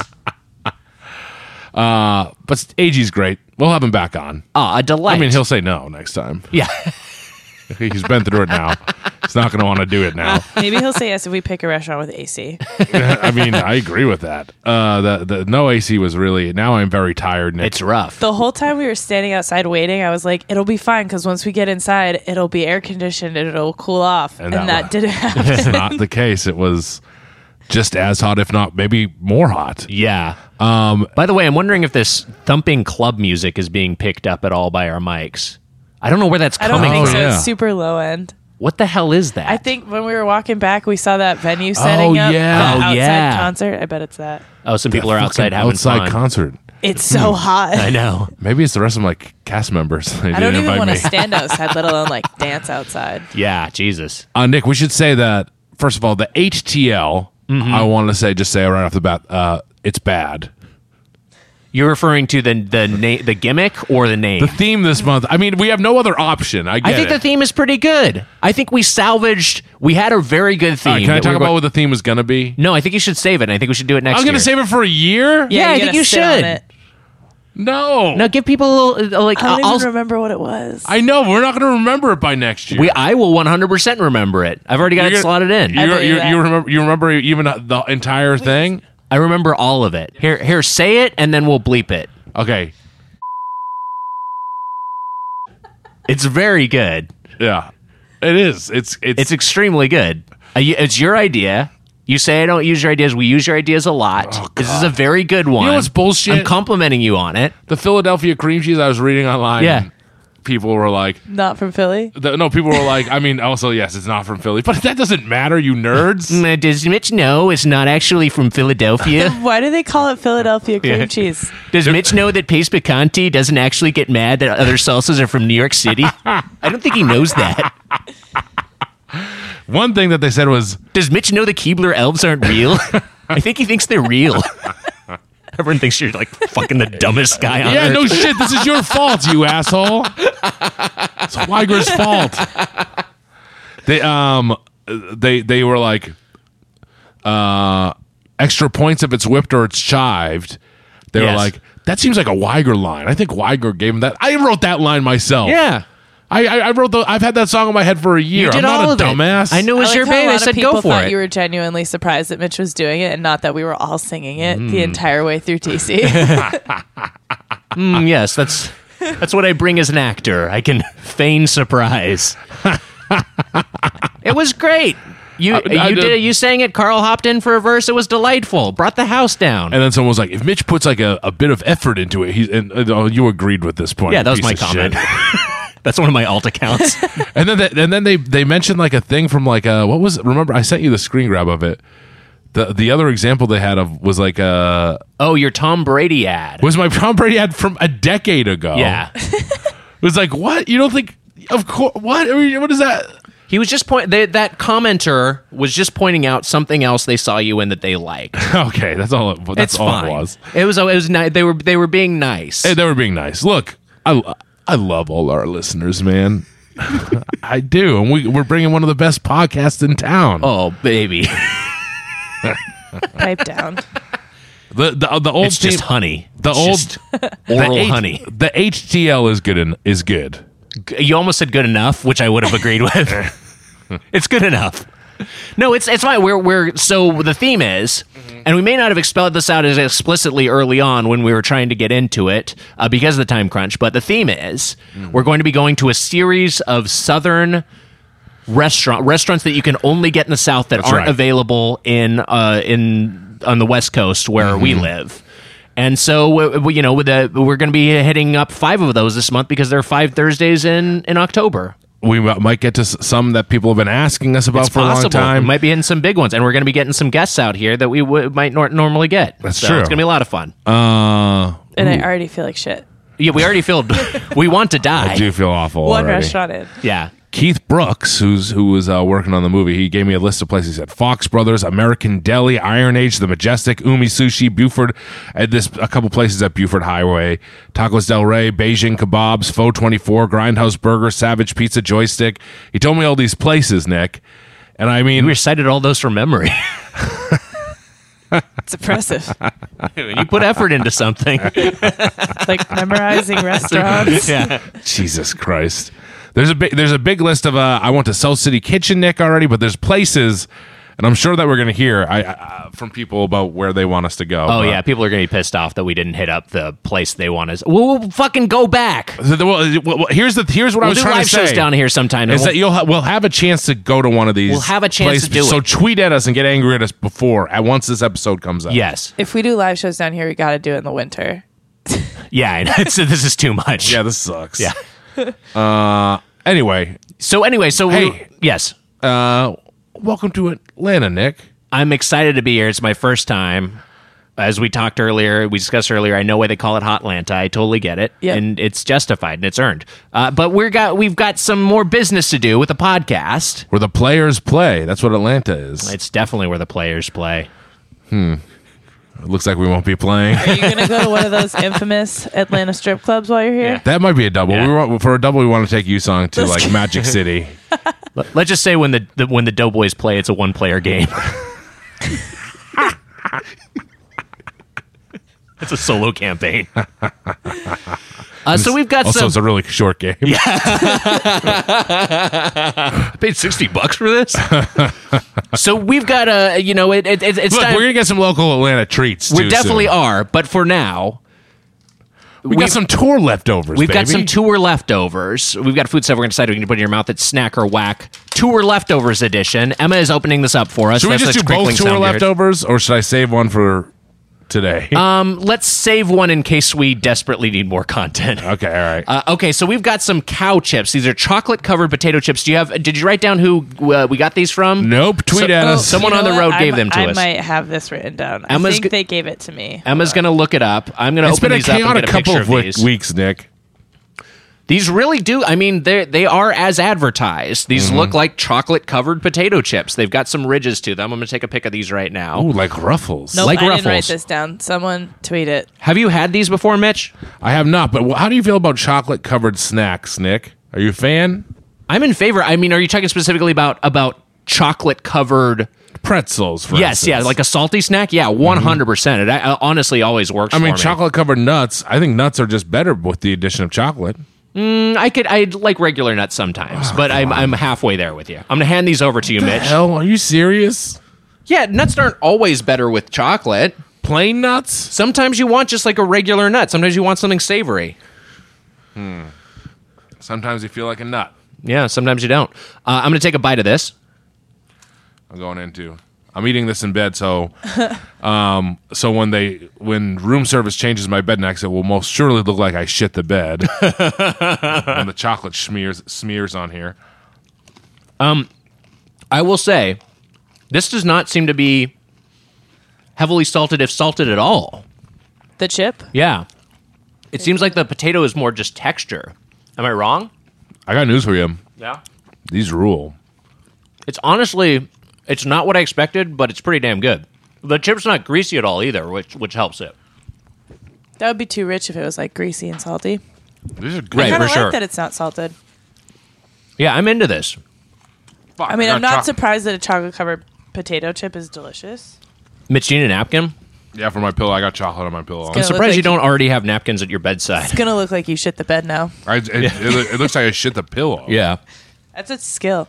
Uh, but A G's great. We'll have him back on. Ah, a delight. I mean, he'll say no next time. yeah. He's been through it now. He's not going to want to do it now. Maybe he'll say yes if we pick a restaurant with A C. I mean, I agree with that. Uh, the the no A C was really. Now I'm very tired. Nick. It's rough. The whole time we were standing outside waiting, I was like, it'll be fine because once we get inside, it'll be air conditioned and it'll cool off. And And, that that, wa- didn't happen. It's not the case. It was just as hot, if not maybe more hot. Yeah. Um. By the way, I'm wondering if this thumping club music is being picked up at all by our mics. I don't know where that's I don't coming think Oh, from. so. yeah. It's super low end. What the hell is that? I think when we were walking back, we saw that venue setting up. yeah. the Oh, outside yeah. concert. I bet it's that. Oh, some people That are outside fucking having outside fun. concert. It's so hot. I know. Maybe it's the rest of my cast members. They I don't didn't even invite want me. to stand outside, let alone like dance outside. Yeah, Jesus. Uh, Nick, we should say that first of all, the H T L. Mm-hmm. I want to say, just say right off the bat, uh, it's bad. You're referring to the the na- the gimmick or the name? The theme this month. I mean, we have no other option. I get I think it. the theme is pretty good. I think we salvaged. We had a very good theme. All right, can I that talk we were about go- what the theme is going to be? No, I think you should save it. I think we should do it next I was going year. to save it for a year. Yeah, I you think gotta you sit on should. it. No, No, give people a little, uh, like I don't I'll, even remember what it was. I know we're not going to remember it by next year. we I will one hundred percent remember it. I've already got You're it gonna- slotted in. I You, believe you, that. you remember? You remember even the entire thing? I remember all of it. Here, here, say it, and then we'll bleep it. Okay. It's very good. Yeah, it is. It's it's, It's extremely good. Uh, you- It's your idea. You say I don't use your ideas. We use your ideas a lot. This is a very good one. Oh, You know what's bullshit? I'm complimenting you on it. the Philadelphia cream cheese I was reading online. Yeah. People were like, Not from Philly. the, no, people were like, I mean, also, yes, it's not from Philly, but that doesn't matter, you nerds. Mm, Does Mitch know it's not actually from Philadelphia? Why do they call it Philadelphia cream cheese? Does Mitch know that Pace Picante doesn't actually get mad that other salsas are from New York City? I don't think he knows that. One thing that they said was, Does Mitch know the Keebler elves aren't real? I think he thinks they're real. Everyone thinks you're like fucking the dumbest guy on yeah, earth. no shit, this is your fault, you asshole. It's Weiger's fault. They um they they were like uh extra points if it's whipped or it's chived. They Yes. were like, that seems like a Weiger line. I think Weiger gave him that. I wrote that line myself. Yeah. I I, I wrote the I've had that song in my head for a year. You did I'm not all a of it. dumbass. I knew it was I your like how baby. a I lot said of people go for thought it. you were genuinely surprised that Mitch was doing it, and not that we were all singing it the entire way through T C. Mm, yes, that's that's what I bring as an actor. I can feign surprise. It was great. You I- I you did- did it. You sang it. Carl hopped in for a verse. It was delightful. Brought the house down. And then someone was like, if Mitch puts like a, a bit of effort into it, he's and uh, oh, you agreed with this point. Yeah, you that was piece my of comment. shit. That's one of my alt accounts. And then they, and then they they mentioned like a thing from like uh what was remember I sent you the screen grab of it. The the other example they had of was like uh Oh, your Tom Brady ad. was my Tom Brady ad from a decade ago. Yeah. It was like, what? You don't think of course what? I mean, what is that? He was just point. They, that commenter was just pointing out something else they saw you in that they liked. Okay, that's all it, that's It's all fine. it was. It was. It was nice. They were. They were being nice. Hey, they were being nice. Look, I I love all our listeners, man. I do. And we we're bringing one of the best podcasts in town. oh, baby. Pipe down. The the, the old It's team, just honey. the It's old just the oral H- honey. The H T L is good and is good. You almost said good enough, which I would have agreed with. It's good enough. No, it's it's fine. We're we're so the theme is, and we may not have expelled this out as explicitly early on when we were trying to get into it uh, because of the time crunch. But the theme is we're going to be going to a series of southern restaurant restaurants that you can only get in the South that That's aren't right. available in uh, in on the West Coast where we live. And so, we, we- you know, with the, we're going to be hitting up five of those this month because there are five Thursdays in, in October. We m- might get to s- some that people have been asking us about It's for a long possible. time. We might be hitting some big ones, and we're going to be getting some guests out here that we w- might nor- normally get. That's So true. It's going to be a lot of fun. uh, And I already feel like shit. Yeah, we already feel we want to die. I do feel awful. One already. restaurant in. Yeah. Keith Brooks, who's who was uh, working on the movie, he gave me a list of places. He said Fox Brothers, American Deli, Iron Age, The Majestic, Umi Sushi, Buford, at this a couple places at Buford Highway, Tacos Del Rey, Beijing Kebabs, Faux twenty-four, Grindhouse Burger, Savage Pizza, Joystick. He told me all these places, Nick, and I mean, We recited all those from memory. It's impressive. When you put effort into something. Like memorizing restaurants. Yeah. Jesus Christ. There's a big there's a big list of uh, I went to Soul City Kitchen, Nick, already, but there's places, and I'm sure that we're going to hear I, uh, from people about where they want us to go. Oh, but- yeah. People are going to be pissed off that we didn't hit up the place they want us. We'll, we'll fucking go back. So the- well, well, here's the here's what I We'll was do trying live to say shows down here sometime. is We'll- that you'll ha- we'll have a chance to go to one of these. We'll have a chance to places. do So it. tweet at us and get angry at us before at once this episode comes out. Yes. If we do live shows down here, we got to do it in the winter. Yeah, I know. It's, this is too much. Yeah, this sucks. Yeah. Uh. Anyway, So anyway, so Hey. we yes. uh, welcome to Atlanta, Nick. I'm excited to be here. It's my first time. As we talked earlier, we discussed earlier, I know why they call it Hotlanta. I totally get it. Yep. And it's justified and it's earned. Uh, but we're got we've got some more business to do with the podcast. Where the players play. That's what Atlanta is. It's definitely where the players play. It looks like we won't be playing. Are you going to go to one of those infamous Atlanta strip clubs while you're here? That might be a double. Yeah. We want, for a double, we want to take you song to like Magic City. Let- Let's just say when the, the when the Doughboys play, it's a one player game. It's a solo campaign. Uh, so we've got Also, some. it's a really short game. Yeah. I paid sixty bucks for this. So we've got a, you know, it, it, it it's Look, time. we're gonna get some local Atlanta treats. We too definitely soon. are, but for now, We we've- got some tour leftovers. we've got baby. some tour leftovers. We've got food stuff we're going to decide we can put in your mouth. It's snack or whack. Tour leftovers edition. Emma is opening this up for us. Should we That's just that do both crinkling tour sound you heard. leftovers, or should I save one for today? Um, let's save one in case we desperately need more content. okay, all right. Uh, okay, so we've got some cow chips. These are chocolate covered potato chips. Do you have? Did you write down who uh, we got these from? nope. Tweet so- at oh, us. someone You know on the what? road gave I, them to I us. might have this written down. Emma's I think g- they gave it to me. Emma's going to look it up. I'm going to It's open been a these up and chaotic get a couple picture of of week- these. weeks, Nick. These really do. I mean, they they are as advertised. These Mm-hmm. look like chocolate covered potato chips. They've got some ridges to them. I'm going to take a pic of these right now. Ooh, like Ruffles. Nope, like I didn't write Ruffles. this down. Someone tweet it. Have you had these before, Mitch? I have not. But wh- how do you feel about chocolate covered snacks, Nick? Are you a fan? I'm in favor. I mean, are you talking specifically about about chocolate covered? Pretzels, for Yes, yeah, instance. like a salty snack. Yeah, one hundred percent. It uh, honestly always works. I mean, for me. chocolate covered nuts. I think nuts are just better with the addition of chocolate. I could. I like regular nuts sometimes, but I'm I'm halfway there with you. I'm gonna hand these over to you, The Mitch. hell, are you serious? Yeah, nuts aren't always better with chocolate. Plain nuts? Sometimes you want just like a regular nut. Sometimes you want something savory. Sometimes you feel like a nut. Yeah, sometimes you don't. Uh, I'm gonna take a bite of this. I'm going into. I'm eating this in bed, so um, so when they when room service changes my bed next, it will most surely look like I shit the bed when the chocolate smears smears on here. I will say, this does not seem to be heavily salted, if salted at all. The chip? Yeah, it seems like the potato is more just texture. Am I wrong? I got news for you. Yeah. These rule. It's honestly, it's not what I expected, but it's pretty damn good. The chip's not greasy at all either, which which helps it. That would be too rich if it was like greasy and salty. These are good. Right, I kind for of sure. like that it's not salted. Yeah, I'm into this. Fuck, I mean, got I'm not choc- surprised that a chocolate covered potato chip is delicious. Mitch, do you need a napkin? Yeah, for my pillow, I got chocolate on my pillow. I'm Gonna surprised look like you don't already have napkins at your bedside. It's gonna look like you shit the bed now. I, it, it, it looks like I shit the pillow. Yeah. That's a skill.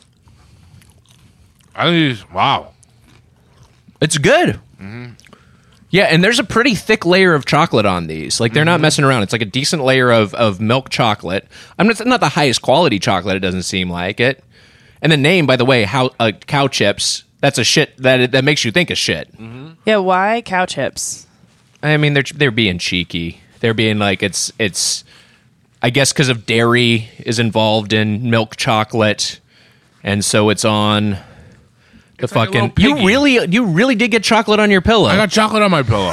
I think these- wow. It's good. Yeah, and there's a pretty thick layer of chocolate on these. Like, they're not messing around. It's like a decent layer of, of milk chocolate. I'm not, not the highest quality chocolate, it doesn't seem like it. And the name, by the way, how uh, cow chips, that's a shit, that that makes you think of shit. Yeah, why cow chips? I mean, they're they're being cheeky. They're being like, it's, it's I guess because of dairy is involved in milk chocolate, and so it's on the It's like a fucking... little You piggy. really, you really did get chocolate on your pillow. I got chocolate on my pillow.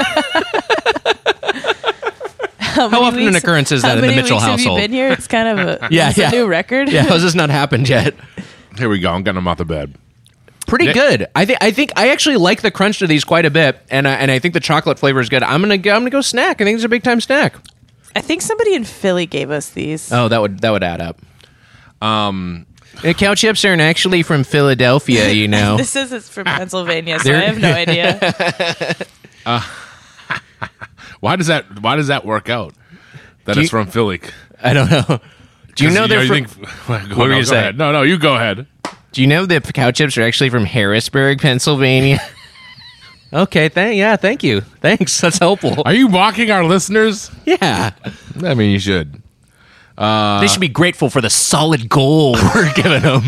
How, How often an occurrence is that how in the many Mitchell weeks household? Have you been here? It's kind of a, Yeah, it's yeah. a new record. Yeah, how's this not happened yet? Here we go. I'm getting them out the bed. Pretty Yeah. good. I think. I think I actually like the crunch to these quite a bit, and I, and I think the chocolate flavor is good. I'm gonna go, I'm gonna go snack. I think it's a big time snack. I think somebody in Philly gave us these. Oh, that would that would add up. The cow chips aren't actually from Philadelphia, you know. This is it's from Pennsylvania, so I have no idea. Why does that? Why does that work out? That Do it's you- from Philly. I don't know. Do you know they're from, think, What go, were no, you go saying? ahead. No, no, you go ahead. Do you know the cow chips are actually from Harrisburg, Pennsylvania? Okay, th- yeah, thank you. Thanks. That's helpful. Are you mocking our listeners? Yeah. I mean, you should. They should be grateful for the solid gold we're giving them.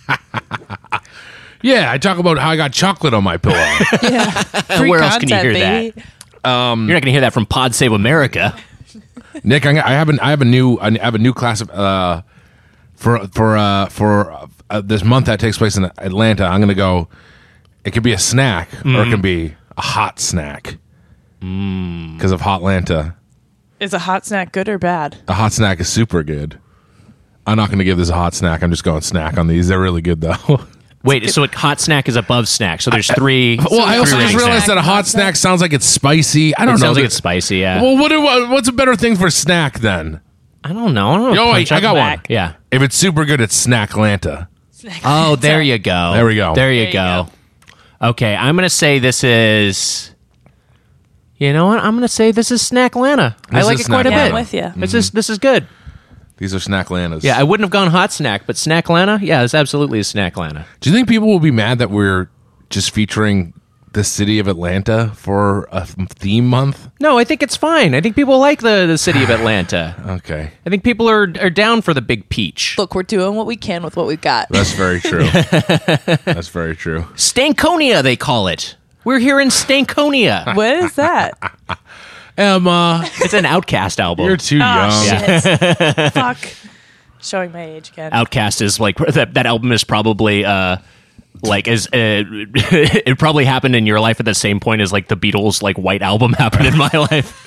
Yeah, I talk about how I got chocolate on my pillow. Yeah. Free Where else can you hear content, that? baby. You're not going to hear that from Pod Save America. Nick, I, I have an, I have a new I have a new class of uh, for for uh, for uh, this month that takes place in Atlanta. I'm going to go. It could be a snack or it can be a hot snack because of Hotlanta. Is a hot snack good or bad? A hot snack is super good. I'm not going to give this a hot snack. I'm just going snack on these. They're really good though. Wait, so a hot snack is above snack. So there's three. Well, I also three just ratings realized there. that a hot snack sounds like it's spicy. I don't It know. sounds like that- it's spicy, yeah. Well, what, do- what's a better thing for snack then? I don't know. I don't know. Yo, wait, Punch I up got back. one. Yeah. If it's super good, it's Snacklanta. Oh, there you go. There we go. There you There you go. Okay, I'm going to say this is. You know what? I'm going to say this is Snacklanta. I This like is it quite a Snacklanta. Yeah, bit. I'm with you. This is this is good. These are Snacklantas. Yeah, I wouldn't have gone hot snack, but Snacklanta, yeah, it's absolutely a Snacklanta. Do you think people will be mad that we're just featuring the city of Atlanta for a th- theme month? No, I think it's fine. I think people like the, the city of Atlanta. Okay. I think people are are down for the big peach. Look, we're doing what we can with what we've got. That's very true. That's very true. Stankonia, they call it. We're here in Stankonia. What is that? Emma, It's an Outcast album. you're too young. Oh, shit. Fuck. Showing my age again. Outcast is like that. That album is probably uh, like as uh, it probably happened in your life at the same point as like the Beatles' like White Album happened in my life.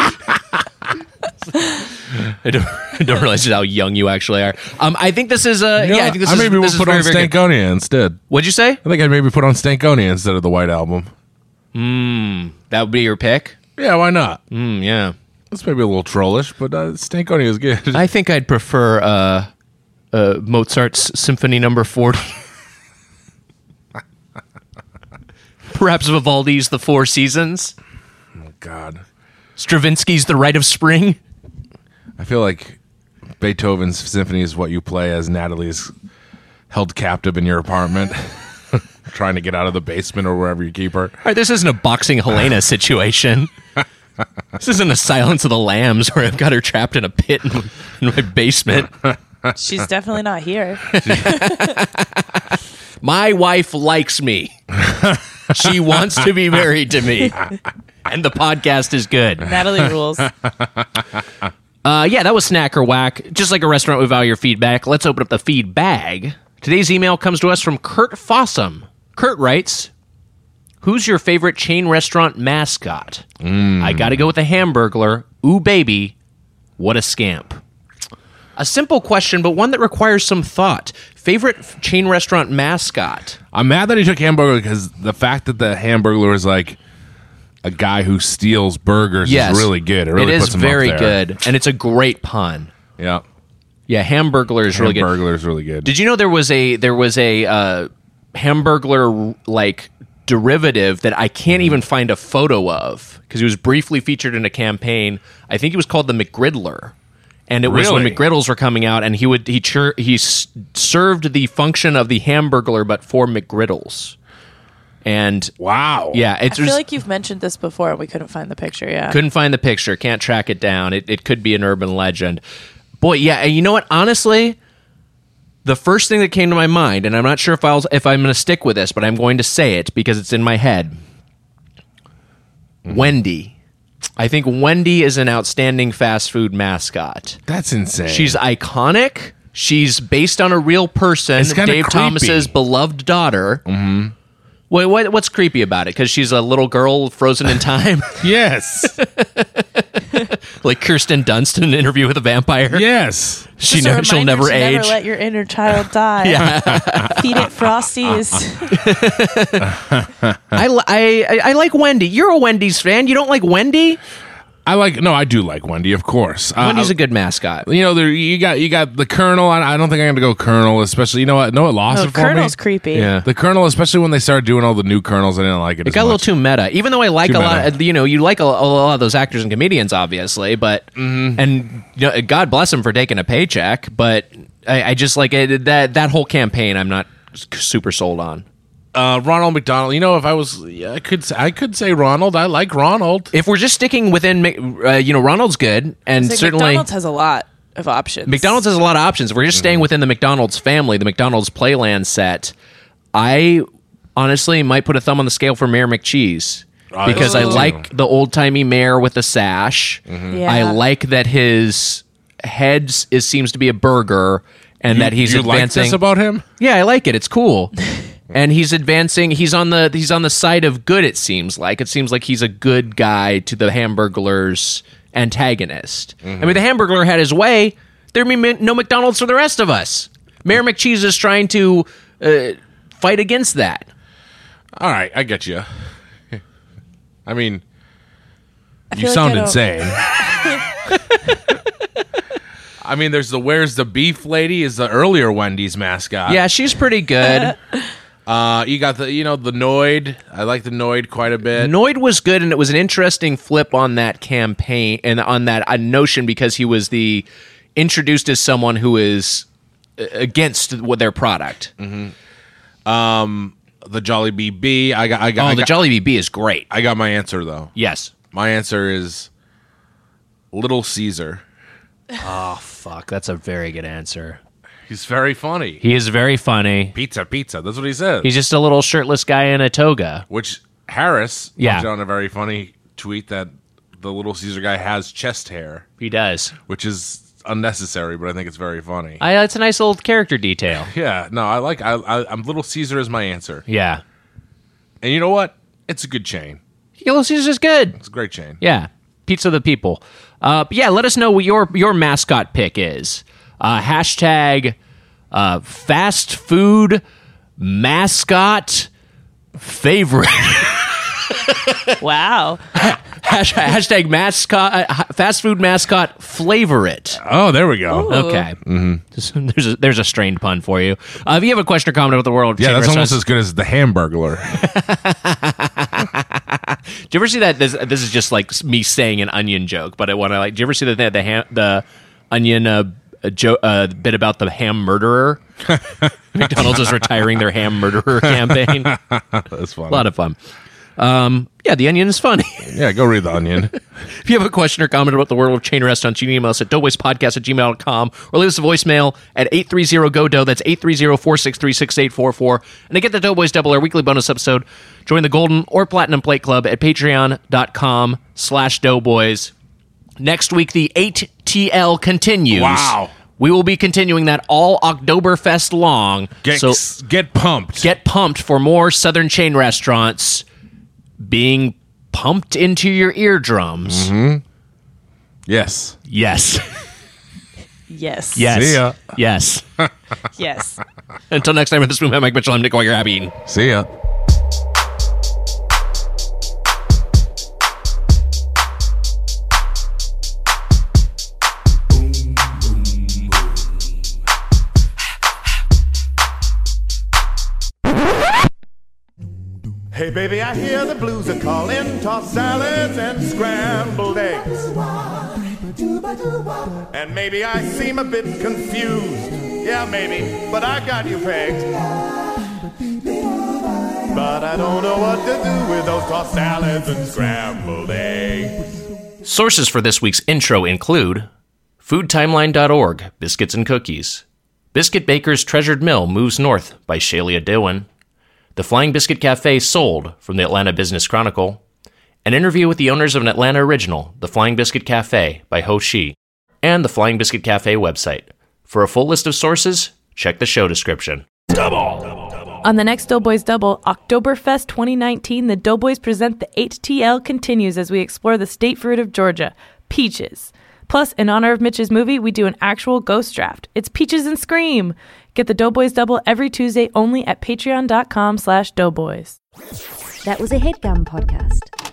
I don't, I don't realize how young you actually are. Um, I think this is uh, You know, yeah. I think this I is. maybe this we'll is put very, on very good. Stankonia instead. What'd you say? I think I'd maybe put on Stankonia instead of the White Album. That would be your pick. Yeah, why not? Mm, yeah. It's maybe a little trollish, but uh, Stankonia is good. I think I'd prefer uh, uh, Mozart's Symphony Number Forty. Perhaps Vivaldi's The Four Seasons. Oh, God. Stravinsky's The Rite of Spring. I feel like Beethoven's symphony is what you play as Natalie's held captive in your apartment, trying to get out of the basement or wherever you keep her. All right, this isn't a boxing Helena situation. This isn't a Silence of the Lambs where I've got her trapped in a pit in, in my basement. She's definitely not here. My wife likes me. She wants to be married to me. And the podcast is good. Natalie rules. Uh, yeah, that was Snack or Whack. Just like a restaurant, we value your feedback. Let's open up the feed bag. Today's email comes to us from Kurt Fossum. Kurt writes, who's your favorite chain restaurant mascot? I gotta go with the Hamburglar. Ooh, baby. What a scamp. A simple question, but one that requires some thought. Favorite f- chain restaurant mascot? I'm mad that he took Hamburglar because the fact that the Hamburglar is like a guy who steals burgers Yes. is really good. It really it puts is him very up there. good, and it's a great pun. Yeah. Yeah, Hamburglar is really good. Hamburglar is really good. Did you know there was a there was a uh, Hamburglar like derivative that I can't even find a photo of because he was briefly featured in a campaign. I think he was called the McGriddler, and it was when Really? McGriddles were coming out, and he would he chur- he s- served the function of the Hamburglar but for McGriddles, and Wow. yeah, I it's feel just- like you've mentioned this before and we couldn't find the picture. Yeah. couldn't find the picture, can't track it down. It it could be an urban legend. Boy, yeah, and you know what? Honestly, the first thing that came to my mind, and I'm not sure if I'll if I'm going to stick with this, but I'm going to say it because it's in my head. Wendy. I think Wendy is an outstanding fast food mascot. That's insane. She's iconic. She's based on a real person, It's kinda Dave creepy. Thomas's beloved daughter. Mm-hmm. Wait, what, what's creepy about it? Because she's a little girl frozen in time, yes. like Kirsten Dunst in an interview with a vampire. yes. She Just a ne- she'll reminder never to age. Never let your inner child die. Feed it Frosties. I, li- I, I I like Wendy. You're a Wendy's fan. You don't like Wendy? I like no, I do like Wendy, of course. Uh, Wendy's a good mascot. You know, there you got you got the Colonel. I, I don't think I'm gonna go Colonel, especially. You know what? No, it lost No, it for Colonel's me. creepy. Yeah. The Colonel, especially when they started doing all the new Colonels, I didn't like it. It as got a little much. too meta. Even though I like Too a lot, meta. of, you know, you like a, a lot of those actors and comedians, obviously, but Mm-hmm. and you know, God bless them for taking a paycheck. But I, I just like it, that that whole campaign. I'm not super sold on. Uh, Ronald McDonald. You know, if I was, yeah, I could, I could say Ronald. I like Ronald. If we're just sticking within, uh, you know, Ronald's good, and It's like certainly McDonald's has a lot of options. McDonald's has a lot of options. If we're just staying within the McDonald's family, the McDonald's Playland set, I honestly might put a thumb on the scale for Mayor McCheese I because I do. like the old timey mayor with the sash. Yeah. I like that his head is seems to be a burger, and that he's you like advancing. this about him? Yeah, I like it. It's cool. And he's advancing. He's on the he's on the side of good. It seems like it seems like he's a good guy to the Hamburglar's antagonist. I mean, the Hamburglar had his way. There'd be no McDonald's for the rest of us. Mayor McCheese is trying to uh, fight against that. All right, I get you. I mean, I you feel like sound I don't- insane. I mean, there's the Where's the Beef lady is the earlier Wendy's mascot. Yeah, she's pretty good. Uh, you got the, you know, the Noid. I like the Noid quite a bit. Noid was good, and it was an interesting flip on that campaign and on that uh, notion because he was the introduced as someone who is uh, against what their product. The Jolly B B. I got, I got, Oh, I the got, Jolly B B is great. I got my answer though. Yes. My answer is Little Caesar. Oh, fuck. That's a very good answer. He's very funny. He is very funny. Pizza, pizza. That's what he says. He's just a little shirtless guy in a toga. Which Harris Yeah. put on a very funny tweet that the Little Caesar guy has chest hair, He does. which is unnecessary, but I think it's very funny. I, it's a nice little character detail. yeah, no, I like. I, I, I'm Little Caesar is my answer, Yeah. and you know what? It's a good chain. Little Caesar's good. It's a great chain. Yeah. Pizza the people. Uh, but yeah, let us know what your, your mascot pick is. Uh, hashtag uh, fast food mascot favorite. Wow. Hash, hashtag mascot uh, fast food mascot favorite. Oh, there we go. Okay. Mm-hmm. There's a, there's a strained pun for you. Uh, if you have a question or comment about the world, Yeah, Chain that's almost Restaurants- as good as the Hamburglar. Do you ever see that? This, this is just like me saying an onion joke, but I want to like. Do you ever see the the, the, ham, the onion uh, jo- uh, bit about the ham murderer? McDonald's is retiring their ham murderer campaign. That's funny. A lot of fun. Um, yeah, the onion is funny. Yeah, go read the Onion. If you have a question or comment about the world of chain restaurants, you can email us at doughboyspodcast at gmail dot com or leave us a voicemail at eight three zero go dough. That's eight three zero, four six three, six eight four four. And to get the Doughboys Double, our weekly bonus episode, join the Golden or Platinum Plate Club at patreon.com slash doughboys. Next week, the eight T L continues. Wow. We will be continuing that all Oktoberfest long. Get so get pumped. get pumped for more Southern chain restaurants being pumped into your eardrums. yes. Yes. Yes. Yes. See ya. Yes. Yes. Until next time in this room, I'm Mike Mitchell. I'm Nick Weiger-Abing. See ya. Hey baby, I hear the blues are calling, tossed salads and scrambled eggs. And maybe I seem a bit confused. Yeah, maybe, but I got you pegged. But I don't know what to do with those tossed salads and scrambled eggs. Sources for this week's intro include food timeline dot org, Biscuits and Cookies, Biscuit Baker's Treasured Mill Moves North by Shalia Dillon, The Flying Biscuit Cafe Sold from the Atlanta Business Chronicle, an interview with the owners of an Atlanta original, The Flying Biscuit Cafe by Ho Shi, and the Flying Biscuit Cafe website. For a full list of sources, check the show description. On the next Doughboys Double, Oktoberfest twenty nineteen, the Doughboys present the eight T L continues as we explore the state fruit of Georgia, peaches. Plus, in honor of Mitch's movie, we do an actual ghost draft. It's Peaches and Scream. Get the Doughboys Double every Tuesday only at patreon.com slash doughboys. That was a HeadGum podcast.